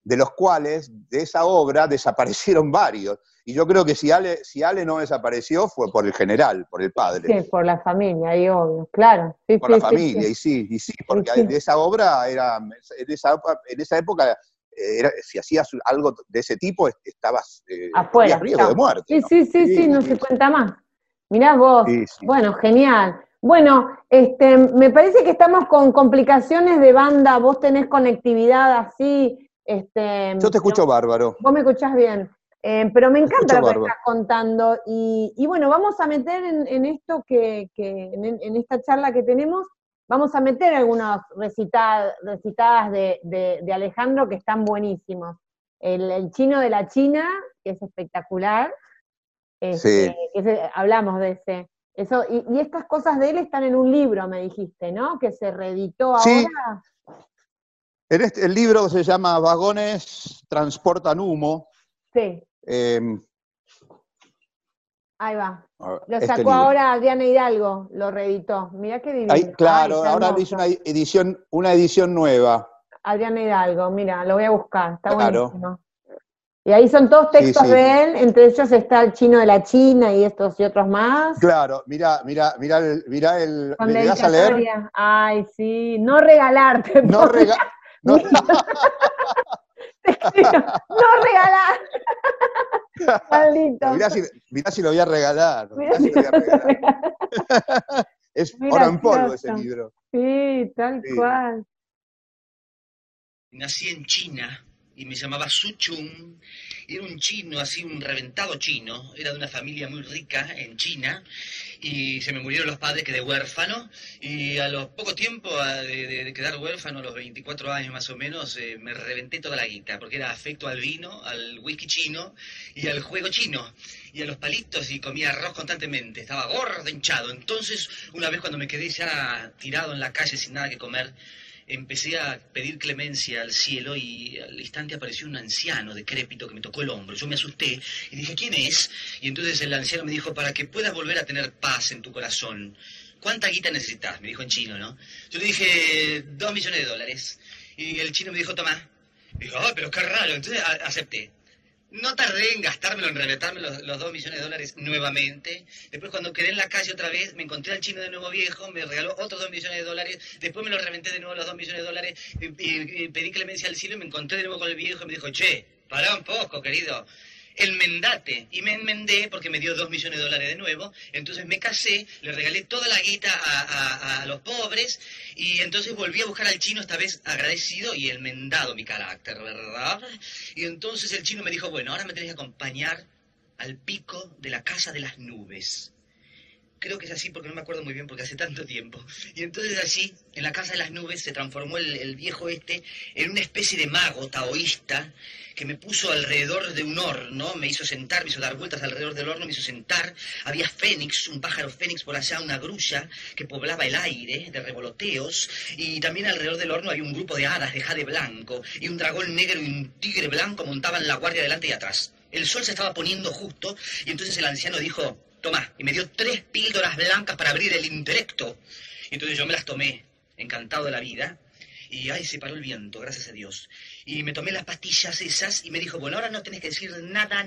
de los cuales, de esa obra, desaparecieron varios. Y yo creo que si Ale no desapareció fue por el general, por el padre. Sí, por la familia, ahí obvio, claro. Sí, por la familia, y sí, porque de esa obra era, en esa época, si hacías algo de ese tipo, estabas afuera, riesgo de muerte. ¿No? Sí, no se cuenta más. Mirá vos, sí. Bueno, genial. Bueno, me parece que estamos con complicaciones de banda, vos tenés conectividad así. Yo te escucho bárbaro. Vos me escuchás bien. Pero me encanta lo que estás contando. Y bueno, vamos a meter en esto en esta charla que tenemos, vamos a meter algunas recitadas de Alejandro que están buenísimos. El chino de la China, que es espectacular. Sí. Hablamos de ese. Eso, y estas cosas de él están en un libro, me dijiste, ¿no? Que se reeditó ahora. Sí. El libro se llama Vagones Transportan Humo. Sí. Ahí va. Lo sacó libro. Ahora Adriana Hidalgo, lo reeditó. Mirá qué divino. Claro, ahora hizo una edición nueva. Adriana Hidalgo, mira, lo voy a buscar, está buenísimo. Y ahí son todos textos de él, entre ellos está el chino de la China y estos y otros más. Claro, mirá ¿me das a leer? Ay, sí, no regalarte. No regalar. Maldito. Mirá si lo voy a regalar. Es oro en polvo ese libro. Sí, tal cual. Nací en China y me llamaba Su Chun. Era un chino, así un reventado chino. Era de una familia muy rica en China. Y se me murieron los padres, quedé huérfano. Y a los poco tiempo de quedar huérfano, a los 24 años más o menos, me reventé toda la guita. Porque era afecto al vino, al whisky chino y al juego chino. Y a los palitos, y comía arroz constantemente. Estaba gordo, hinchado. Entonces, una vez cuando me quedé ya tirado en la calle sin nada que comer, empecé a pedir clemencia al cielo y al instante apareció un anciano decrépito que me tocó el hombro. Yo me asusté y dije, ¿quién es? Y entonces el anciano me dijo, para que puedas volver a tener paz en tu corazón, ¿cuánta guita necesitas? Me dijo en chino, ¿no? Yo le dije, $2 millones. Y el chino me dijo, toma. Dijo, pero qué raro. Entonces acepté. No tardé en gastármelo, en reventarme los $2 millones nuevamente. Después, cuando quedé en la calle otra vez, me encontré al chino de nuevo viejo, me regaló otros $2 millones. Después me lo reventé de nuevo los $2 millones. Y pedí clemencia al cielo y me encontré de nuevo con el viejo y me dijo, che, pará un poco, querido. Enmendate. Y me enmendé porque me dio $2 millones de nuevo. Entonces me casé, le regalé toda la guita a los pobres. Y entonces volví a buscar al chino, esta vez agradecido y enmendado mi carácter, ¿verdad? Y entonces el chino me dijo, bueno, ahora me tenés que acompañar al pico de la Casa de las Nubes. Creo que es así porque no me acuerdo muy bien porque hace tanto tiempo. Y entonces así, en la Casa de las Nubes, se transformó el viejo en una especie de mago taoísta que me puso alrededor de un horno, me hizo sentar, me hizo dar vueltas alrededor del horno, me hizo sentar. Había fénix, un pájaro fénix por allá, una grulla que poblaba el aire de revoloteos. Y también alrededor del horno había un grupo de hadas de jade blanco y un dragón negro y un tigre blanco montaban la guardia delante y atrás. El sol se estaba poniendo justo y entonces el anciano dijo, toma, y me dio 3 píldoras blancas para abrir el intelecto. Y entonces yo me las tomé, encantado de la vida, y ay, se paró el viento, gracias a Dios. Y me tomé las pastillas esas y me dijo, bueno, ahora no tenés que decir nada.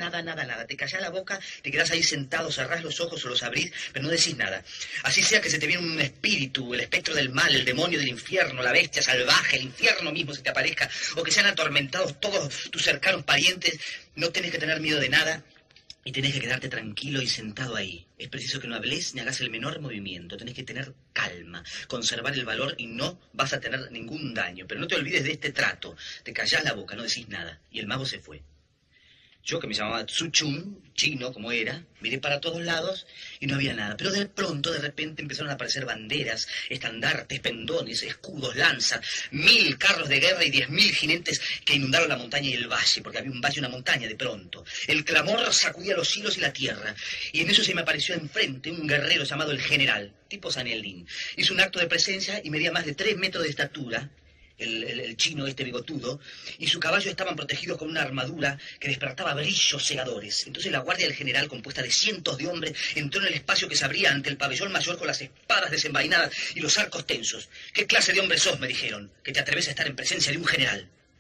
Te callás la boca, te quedás ahí sentado, cerrás los ojos o los abrís, pero no decís nada. Así sea que se te viene un espíritu, el espectro del mal, el demonio del infierno, la bestia salvaje, el infierno mismo se te aparezca, o que sean atormentados todos tus cercanos parientes, no tenés que tener miedo de nada. Y tenés que quedarte tranquilo y sentado ahí. Es preciso que no hables ni hagas el menor movimiento. Tenés que tener calma, conservar el valor y no vas a tener ningún daño. Pero no te olvides de este trato. Te callás la boca, no decís nada. Y el mago se fue. Yo, que me llamaba Su Chun, chino como era, miré para todos lados y no había nada. Pero de pronto, de repente, empezaron a aparecer banderas, estandartes, pendones, escudos, lanzas, 1000 carros de guerra y 10.000 jinetes que inundaron la montaña y el valle, porque había un valle y una montaña de pronto. El clamor sacudía los cielos y la tierra. Y en eso se me apareció enfrente un guerrero llamado el General, tipo Sanelín. Hizo un acto de presencia y medía más de 3 metros de estatura. El chino este bigotudo, y su caballo estaban protegidos con una armadura que despertaba brillos cegadores. Entonces la guardia del general, compuesta de cientos de hombres, entró en el espacio que se abría ante el pabellón mayor con las espadas desenvainadas y los arcos tensos. ¿Qué clase de hombre sos?, me dijeron, que te atreves a estar en presencia de un general.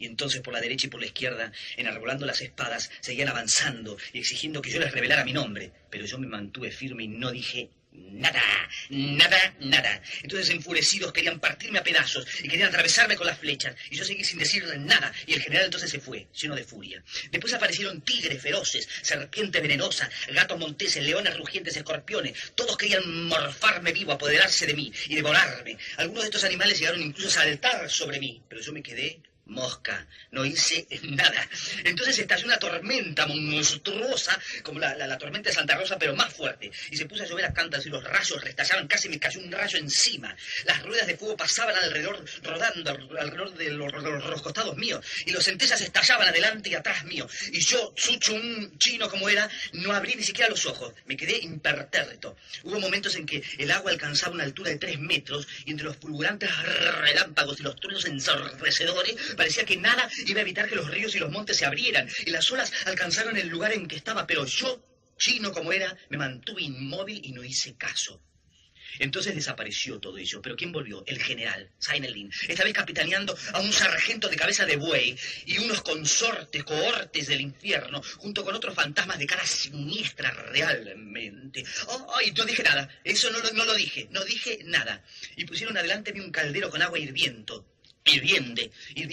Y entonces por la derecha y por la izquierda, enarbolando las espadas, seguían avanzando y exigiendo que yo les revelara mi nombre. Pero yo me mantuve firme y no dije nada, nada, nada. Entonces enfurecidos querían partirme a pedazos y querían atravesarme con las flechas. Y yo seguí sin decir nada. Y el general entonces se fue, lleno de furia. Después aparecieron tigres feroces, serpientes venenosas, gatos monteses, leones rugientes, escorpiones. Todos querían morfarme vivo, apoderarse de mí y devorarme. Algunos de estos animales llegaron incluso a saltar sobre mí. Pero yo me quedé mosca, no hice nada. Entonces estalló una tormenta monstruosa, como la tormenta de Santa Rosa, pero más fuerte. Y se puso a llover a cántaros y los rayos restallaban, casi me cayó un rayo encima. Las ruedas de fuego pasaban alrededor, rodando alrededor de los costados míos. Y los centellas estallaban adelante y atrás mío. Y yo, un chino como era, no abrí ni siquiera los ojos. Me quedé impertérrito. Hubo momentos en que el agua alcanzaba una altura de 3 metros y entre los fulgurantes relámpagos y los truenos ensordecedores parecía que nada iba a evitar que los ríos y los montes se abrieran y las olas alcanzaron el lugar en que estaba, pero yo, chino como era, me mantuve inmóvil y no hice caso. Entonces desapareció todo ello, pero ¿quién volvió? El general, Seinerlin, esta vez capitaneando a un sargento de cabeza de buey y unos consortes, cohortes del infierno, junto con otros fantasmas de cara siniestra realmente. ¡Ay! No dije nada, eso no lo dije, no dije nada. Y pusieron adelante de mí un caldero con agua hirviente. Hirviente.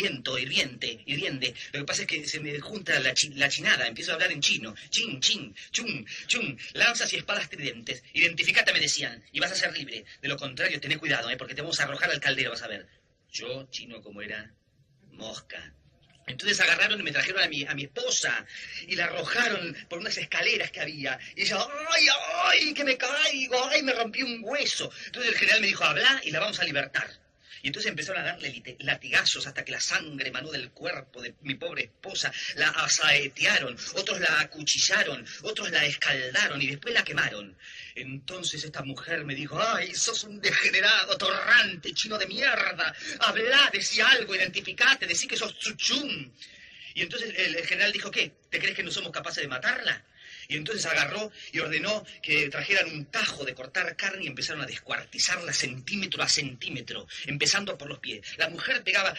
Lo que pasa es que se me junta la chinada, empiezo a hablar en chino. Chin, chin, chum, chum, lanzas y espadas tridentes. Identificate, me decían, y vas a ser libre. De lo contrario, tené cuidado, porque te vamos a arrojar al caldero, vas a ver. Yo, chino como era, mosca. Entonces agarraron y me trajeron a mi esposa y la arrojaron por unas escaleras que había. Y ella, ¡ay, que me caigo! ¡Ay, me rompí un hueso! Entonces el general me dijo, habla y la vamos a libertar. Y entonces empezaron a darle latigazos hasta que la sangre emanó del cuerpo de mi pobre esposa. La asaetearon, otros la acuchillaron, otros la escaldaron y después la quemaron. Entonces esta mujer me dijo, ¡ay, sos un degenerado, torrante, chino de mierda! Hablá, decí algo, identificate, decí que sos Tsuchun. Y entonces el general dijo, ¿qué? ¿Te crees que no somos capaces de matarla? Y entonces agarró y ordenó que trajeran un tajo de cortar carne y empezaron a descuartizarla centímetro a centímetro, empezando por los pies. La mujer pegaba...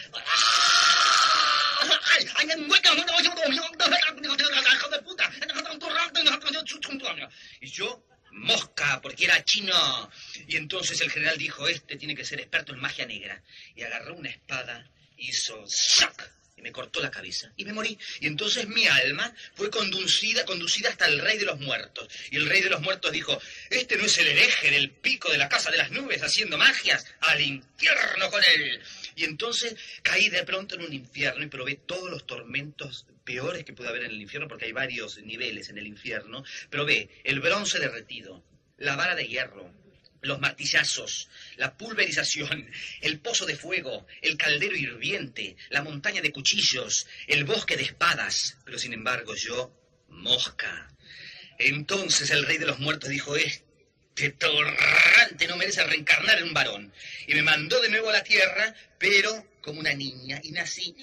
Y yo, mosca, porque era chino. Y entonces el general dijo, este tiene que ser experto en magia negra. Y agarró una espada, hizo ¡sac! Me cortó la cabeza y me morí. Y entonces mi alma fue conducida hasta el rey de los muertos. Y el rey de los muertos dijo, este no es el hereje del pico de la casa de las nubes haciendo magias, al infierno con él. Y entonces caí de pronto en un infierno y probé todos los tormentos peores que puede haber en el infierno, porque hay varios niveles en el infierno. Probé el bronce derretido, la vara de hierro, los martillazos, la pulverización, el pozo de fuego, el caldero hirviente, la montaña de cuchillos, el bosque de espadas. Pero sin embargo yo, mosca. Entonces el rey de los muertos dijo, este torrante no merece reencarnar en un varón. Y me mandó de nuevo a la tierra, pero como una niña, y nací.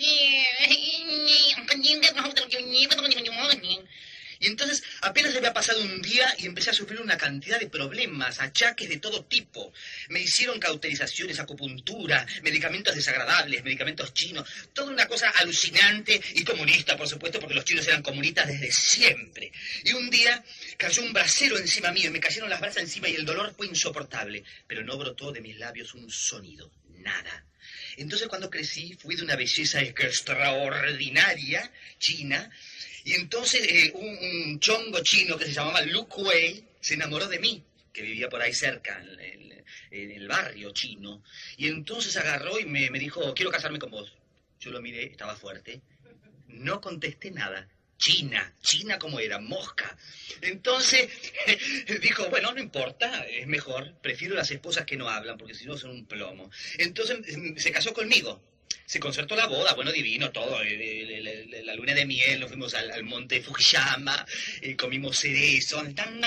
Y entonces apenas había pasado un día y empecé a sufrir una cantidad de problemas, achaques de todo tipo. Me hicieron cauterizaciones, acupuntura, medicamentos desagradables, medicamentos chinos, toda una cosa alucinante y comunista, por supuesto, porque los chinos eran comunistas desde siempre. Y un día cayó un brasero encima mío y me cayeron las brasas encima y el dolor fue insoportable, pero no brotó de mis labios un sonido, nada. Entonces cuando crecí fui de una belleza extraordinaria, china. Y entonces un chongo chino que se llamaba Lu Kuei se enamoró de mí, que vivía por ahí cerca, en el barrio chino. Y entonces agarró y me dijo, quiero casarme con vos. Yo lo miré, estaba fuerte. No contesté nada. China como era, mosca. Entonces dijo, bueno, no importa, es mejor. Prefiero las esposas que no hablan, porque si no son un plomo. Entonces se casó conmigo. Se concertó la boda, bueno, divino, todo, la luna de miel, nos fuimos al monte Fujiyama, comimos cerezo,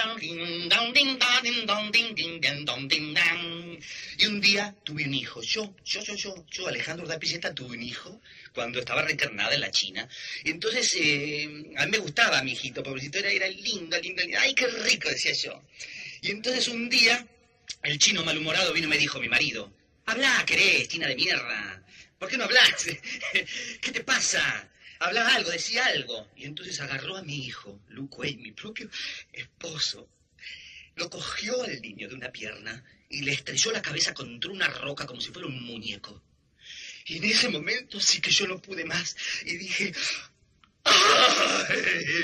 y un día tuve un hijo, yo, Alejandro Urdapilleta, tuve un hijo cuando estaba reencarnada en la China. Y entonces, a mí me gustaba mi hijito, pobrecito, era lindo, ay, qué rico, decía yo. Y entonces un día, el chino malhumorado vino y me dijo, mi marido, habla, querés, China de mierda. ¿Por qué no hablas? ¿Qué te pasa? Habla algo, decía algo. Y entonces agarró a mi hijo, Luke Wade, mi propio esposo. Lo cogió al niño de una pierna y le estrelló la cabeza contra una roca como si fuera un muñeco. Y en ese momento sí que yo no pude más. Y dije... ¡Ay!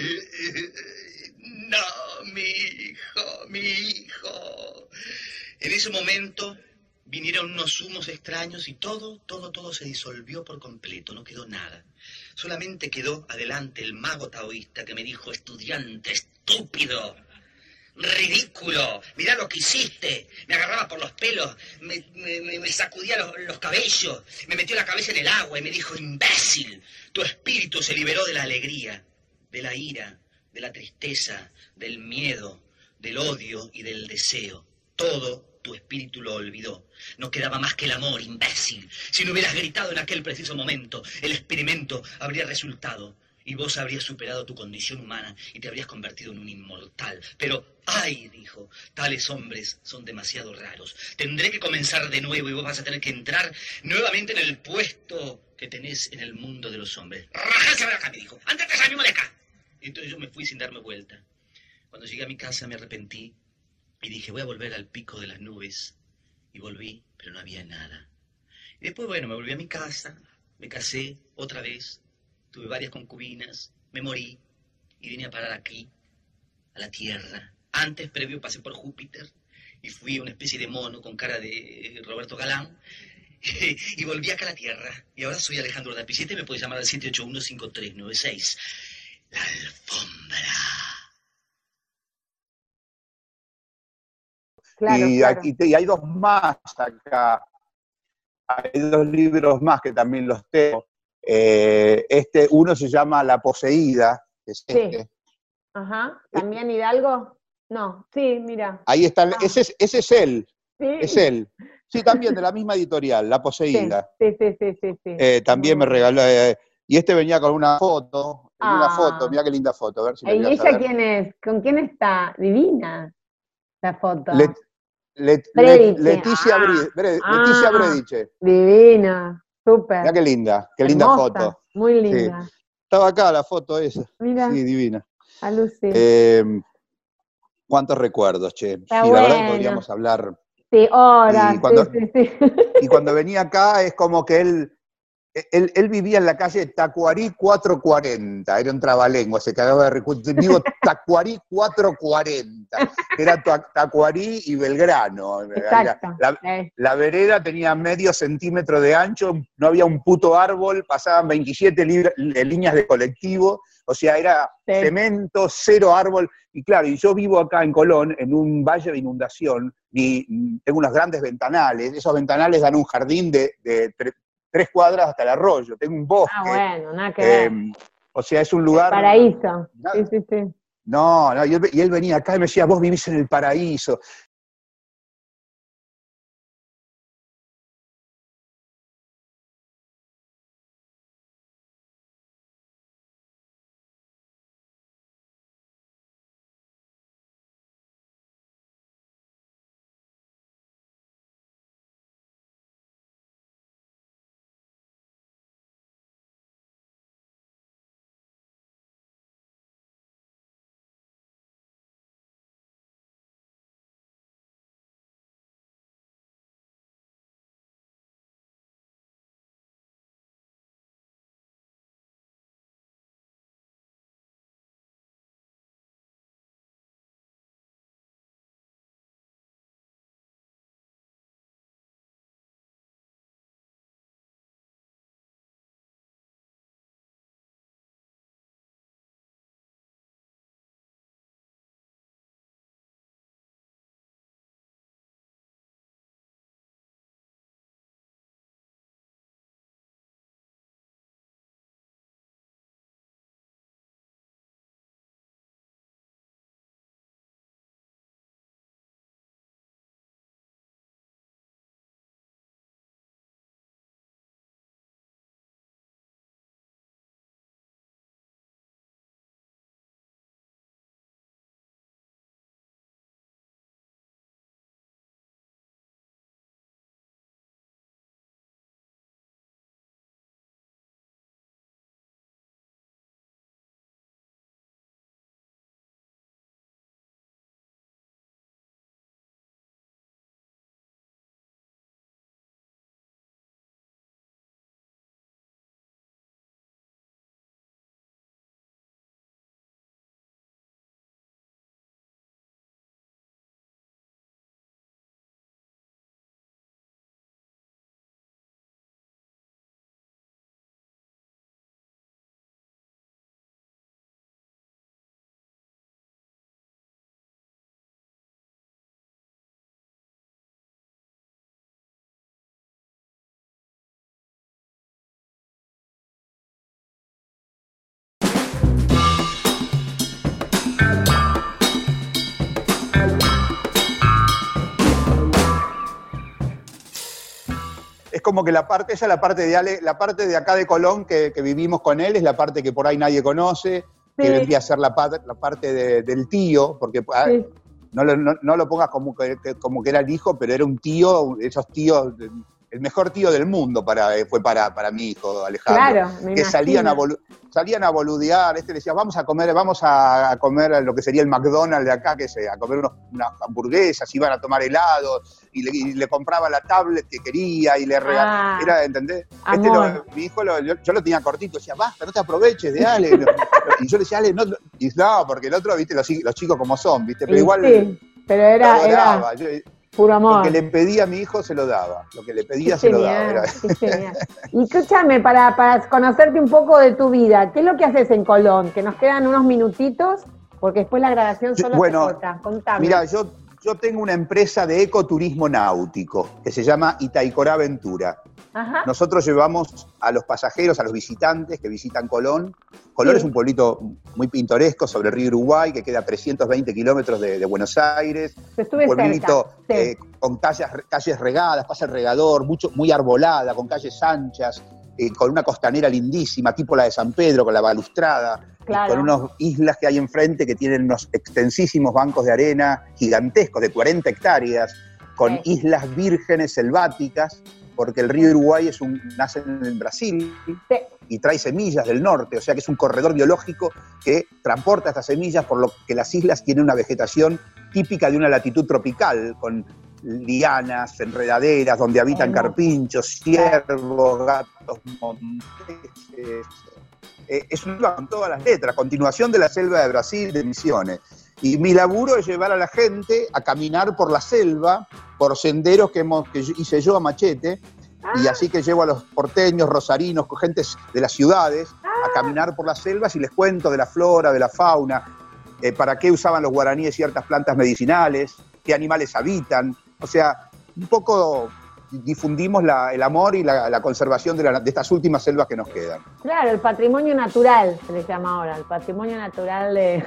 No, mi hijo, mi hijo. En ese momento vinieron unos humos extraños y todo se disolvió por completo, no quedó nada. Solamente quedó adelante el mago taoísta que me dijo: estudiante estúpido, ridículo, mirá lo que hiciste. Me agarraba por los pelos, me sacudía los cabellos, me metió la cabeza en el agua y me dijo: imbécil, tu espíritu se liberó de la alegría, de la ira, de la tristeza, del miedo, del odio y del deseo. Todo tu espíritu lo olvidó. No quedaba más que el amor, imbécil. Si no hubieras gritado en aquel preciso momento, el experimento habría resultado y vos habrías superado tu condición humana y te habrías convertido en un inmortal. Pero, ¡ay!, dijo, tales hombres son demasiado raros. Tendré que comenzar de nuevo y vos vas a tener que entrar nuevamente en el puesto que tenés en el mundo de los hombres. ¡Rájase de acá!, me dijo. ¡Ándate a mismo de acá! Y entonces yo me fui sin darme vuelta. Cuando llegué a mi casa me arrepentí y dije: voy a volver al pico de las nubes. Y volví, pero no había nada. Y después, bueno, me volví a mi casa, me casé otra vez, tuve varias concubinas, me morí y vine a parar aquí, a la Tierra. Antes, previo, pasé por Júpiter y fui una especie de mono con cara de Roberto Galán. Y volví acá a la Tierra. Y ahora soy Alejandro Dapicete, me puedes llamar al 781-5396. La alfombra. Claro, y hay dos más acá. Hay dos libros más que también los tengo. Uno se llama La Poseída, que es sí. Ajá. ¿También Hidalgo? No, sí, mira. Ahí está, ese es él. Sí. Es él. Sí, también de la misma editorial, La Poseída. Sí. También me regaló. Y venía con una foto. Una foto, mirá qué linda foto. A ver si la ¿Y llegas a ella ver. quién es? ¿Con quién está? Divina la foto. Leticia Brediche. Divina, súper. Mirá qué linda hermosa, foto. Muy linda. Sí. Estaba acá la foto esa. Mira. Sí, divina. A Lucy. Cuántos recuerdos, che. Está sí, bueno. La verdad que podríamos hablar. Sí, horas. Sí. Y cuando venía acá es como que él vivía en la calle Tacuarí 440, era un trabalengua, se cagaba de recursos. Digo Tacuarí 440, que era Tacuarí y Belgrano. Exacto. La vereda tenía medio centímetro de ancho, no había un puto árbol, pasaban 27 líneas de colectivo, o sea, era cemento, cero árbol. Y claro, y yo vivo acá en Colón, en un valle de inundación, y tengo unos grandes ventanales, esos ventanales dan un jardín de 3 cuadras hasta el arroyo, tengo un bosque. Bueno, nada que ver. O sea, es un lugar... Paraíso. Sí. No, y él venía acá y me decía: vos vivís en el paraíso. como que esa es la parte de Ale, la parte de acá de Colón que vivimos con él, es la parte que por ahí nadie conoce, que vendría a ser la parte del tío, porque no lo pongas como que era el hijo, pero era un tío, esos tíos, el mejor tío del mundo fue para mi hijo Alejandro. Claro, que salían a boludear, le decía, vamos a comer lo que sería el McDonald's de acá, a comer unas hamburguesas, iban a tomar helado, y le compraba la tablet que quería, y le regalaba, ¿entendés? Mi hijo, yo lo tenía cortito, decía, basta, no te aproveches de Ale. Y yo le decía, Ale, no, porque el otro, viste, los chicos como son, viste, pero igual sí, pero era puro amor. Lo que le pedía a mi hijo se lo daba. Lo que le pedía se lo daba. Qué genial. Y escúchame, para conocerte un poco de tu vida, ¿qué es lo que haces en Colón? Que nos quedan unos minutitos, porque después la grabación solo se corta. Contame. Mira, yo tengo una empresa de ecoturismo náutico que se llama Itaicorá Aventura. Ajá. Nosotros llevamos a los pasajeros, a los visitantes que visitan Colón. Colón es un pueblito muy pintoresco sobre el río Uruguay, que queda a 320 kilómetros de Buenos Aires. Un pueblito con calles regadas, pasa el regador, muy arbolada, con calles anchas, con una costanera lindísima, tipo la de San Pedro, con la balustrada, con unas islas que hay enfrente que tienen unos extensísimos bancos de arena gigantescos, de 40 hectáreas, con islas vírgenes selváticas, porque el río Uruguay nace en Brasil y trae semillas del norte, o sea que es un corredor biológico que transporta estas semillas, por lo que las islas tienen una vegetación típica de una latitud tropical, con lianas, enredaderas, donde habitan carpinchos, ciervos, gatos monteses. Es un lugar con todas las letras, continuación de la selva de Brasil, de Misiones. Y mi laburo es llevar a la gente a caminar por la selva, por senderos que hice yo a machete, y así que llevo a los porteños, rosarinos, gentes de las ciudades, a caminar por las selvas y les cuento de la flora, de la fauna, para qué usaban los guaraníes ciertas plantas medicinales, qué animales habitan. O sea, un poco difundimos el amor y la conservación de estas últimas selvas que nos quedan. Claro, el patrimonio natural se le llama ahora, el patrimonio natural de...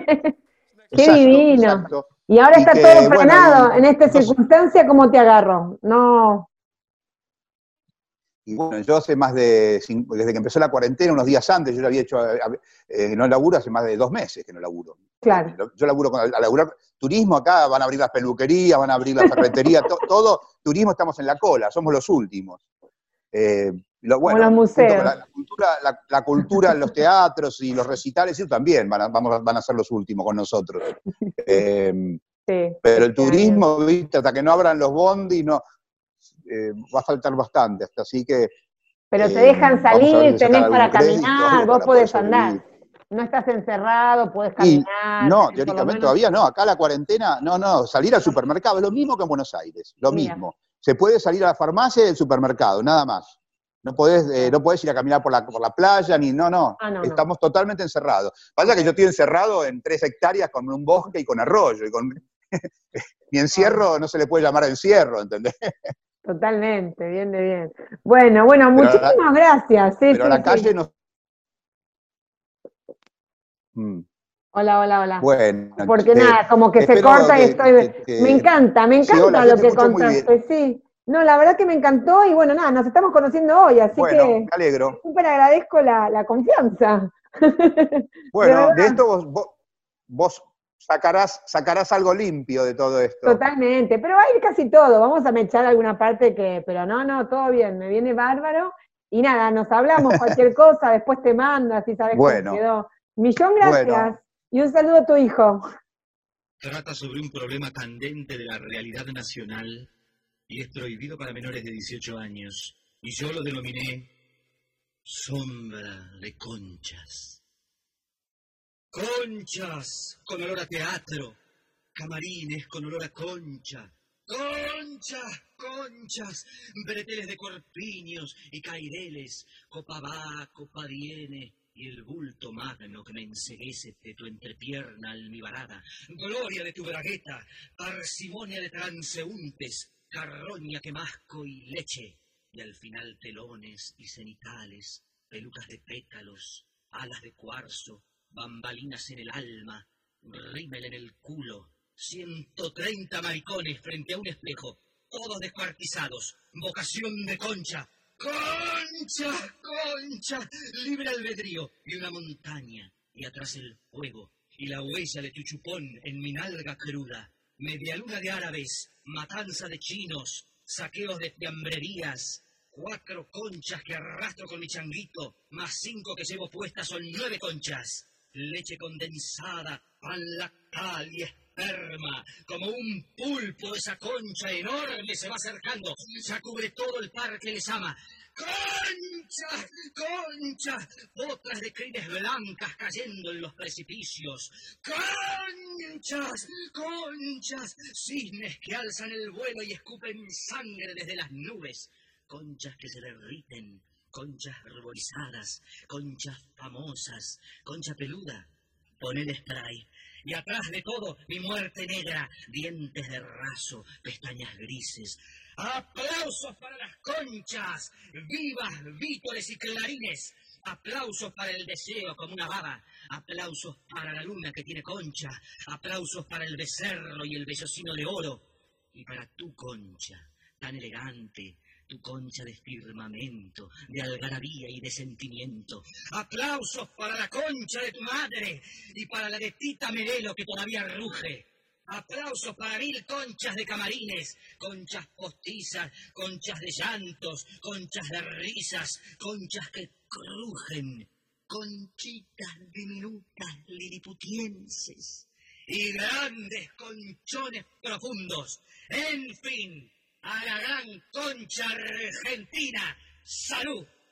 ¡Qué exacto, divino! Exacto. Y ahora está todo frenado. En esta circunstancia, ¿cómo te agarro? No. Y bueno, yo desde que empezó la cuarentena, unos días antes, yo lo había hecho, no laburo hace más de 2 meses que no laburo. Claro. Yo laburo a laburar turismo acá, van a abrir las peluquerías, van a abrir la ferretería, todo turismo estamos en la cola, somos los últimos. Como los museos. La cultura, los teatros y los recitales, eso también van a ser los últimos con nosotros. Pero el turismo, ¿viste? Hasta que no abran los bondis, va a faltar bastante. Así que. Pero te dejan salir, tenés para caminar, vos podés andar. No estás encerrado, podés caminar. No, teóricamente todavía no. Acá la cuarentena, salir al supermercado es lo mismo que en Buenos Aires, lo mismo. Se puede salir a la farmacia y al supermercado, nada más. No podés ir a caminar por la playa, estamos totalmente encerrados. Pasa que yo estoy encerrado en 3 hectáreas con un bosque y con arroyo, mi encierro no se le puede llamar encierro, ¿entendés? Totalmente, bien de bien. Bueno, muchísimas gracias. Pero la calle no... Hola. Bueno. Porque como que se corta y estoy... Me encanta lo que contaste, sí. No, la verdad que me encantó y bueno, nos estamos conociendo hoy, así que me alegro. Súper agradezco la confianza. Bueno, de esto vos sacarás algo limpio de todo esto. Totalmente, pero va a ir casi todo, vamos a mechar alguna parte pero no, todo bien, me viene bárbaro. Y nada, nos hablamos cualquier cosa, después te mando, así sabes cómo quedó. Millón gracias y un saludo a tu hijo. Trata sobre un problema candente de la realidad nacional y es prohibido para menores de 18 años. Y yo lo denominé sombra de conchas. Conchas con olor a teatro, camarines con olor a concha. Conchas, breteles de corpiños y caireles, copa va, copa viene, y el bulto magno que me enceguece de tu entrepierna almibarada, gloria de tu bragueta, parsimonia de transeúntes, carroña que masco y leche, y al final telones y cenitales, pelucas de pétalos, alas de cuarzo, bambalinas en el alma, rímel en el culo, 130 maricones frente a un espejo, todos descuartizados. Vocación de concha. ¡Concha! ¡Concha! Libre albedrío. Y una montaña. Y atrás el fuego. Y la huella de tu chupón en mi nalga cruda. Medialuna de árabes. Matanza de chinos. Saqueos de fiambrerías. 4 conchas que arrastro con mi changuito. Más 5 que llevo puestas son 9 conchas. Leche condensada, pan lactal y esperma. Como un pulpo esa concha enorme se va acercando. Ya cubre todo el parque, les ama. ¡Concha! ¡Concha! Otras de crines blancas cayendo en los precipicios. ¡Conchas! ¡Conchas! Cisnes que alzan el vuelo y escupen sangre desde las nubes. Conchas que se derriten. Conchas ruborizadas, conchas famosas, concha peluda, ponele spray. Y atrás de todo, mi muerte negra, dientes de raso, pestañas grises. ¡Aplausos para las conchas! ¡Vivas, vítores y clarines! Aplausos para el deseo como una baba. Aplausos para la luna que tiene concha. Aplausos para el becerro y el vellocino de oro. Y para tu concha, tan elegante, tu concha de firmamento, de algarabía y de sentimiento. ¡Aplausos para la concha de tu madre! Y para la de Tita Merelo que todavía ruge. ¡Aplausos para 1000 conchas de camarines! Conchas postizas, conchas de llantos, conchas de risas, conchas que crujen. Conchitas diminutas liliputienses. Y grandes conchones profundos. En fin, a la gran concha argentina. ¡Salud!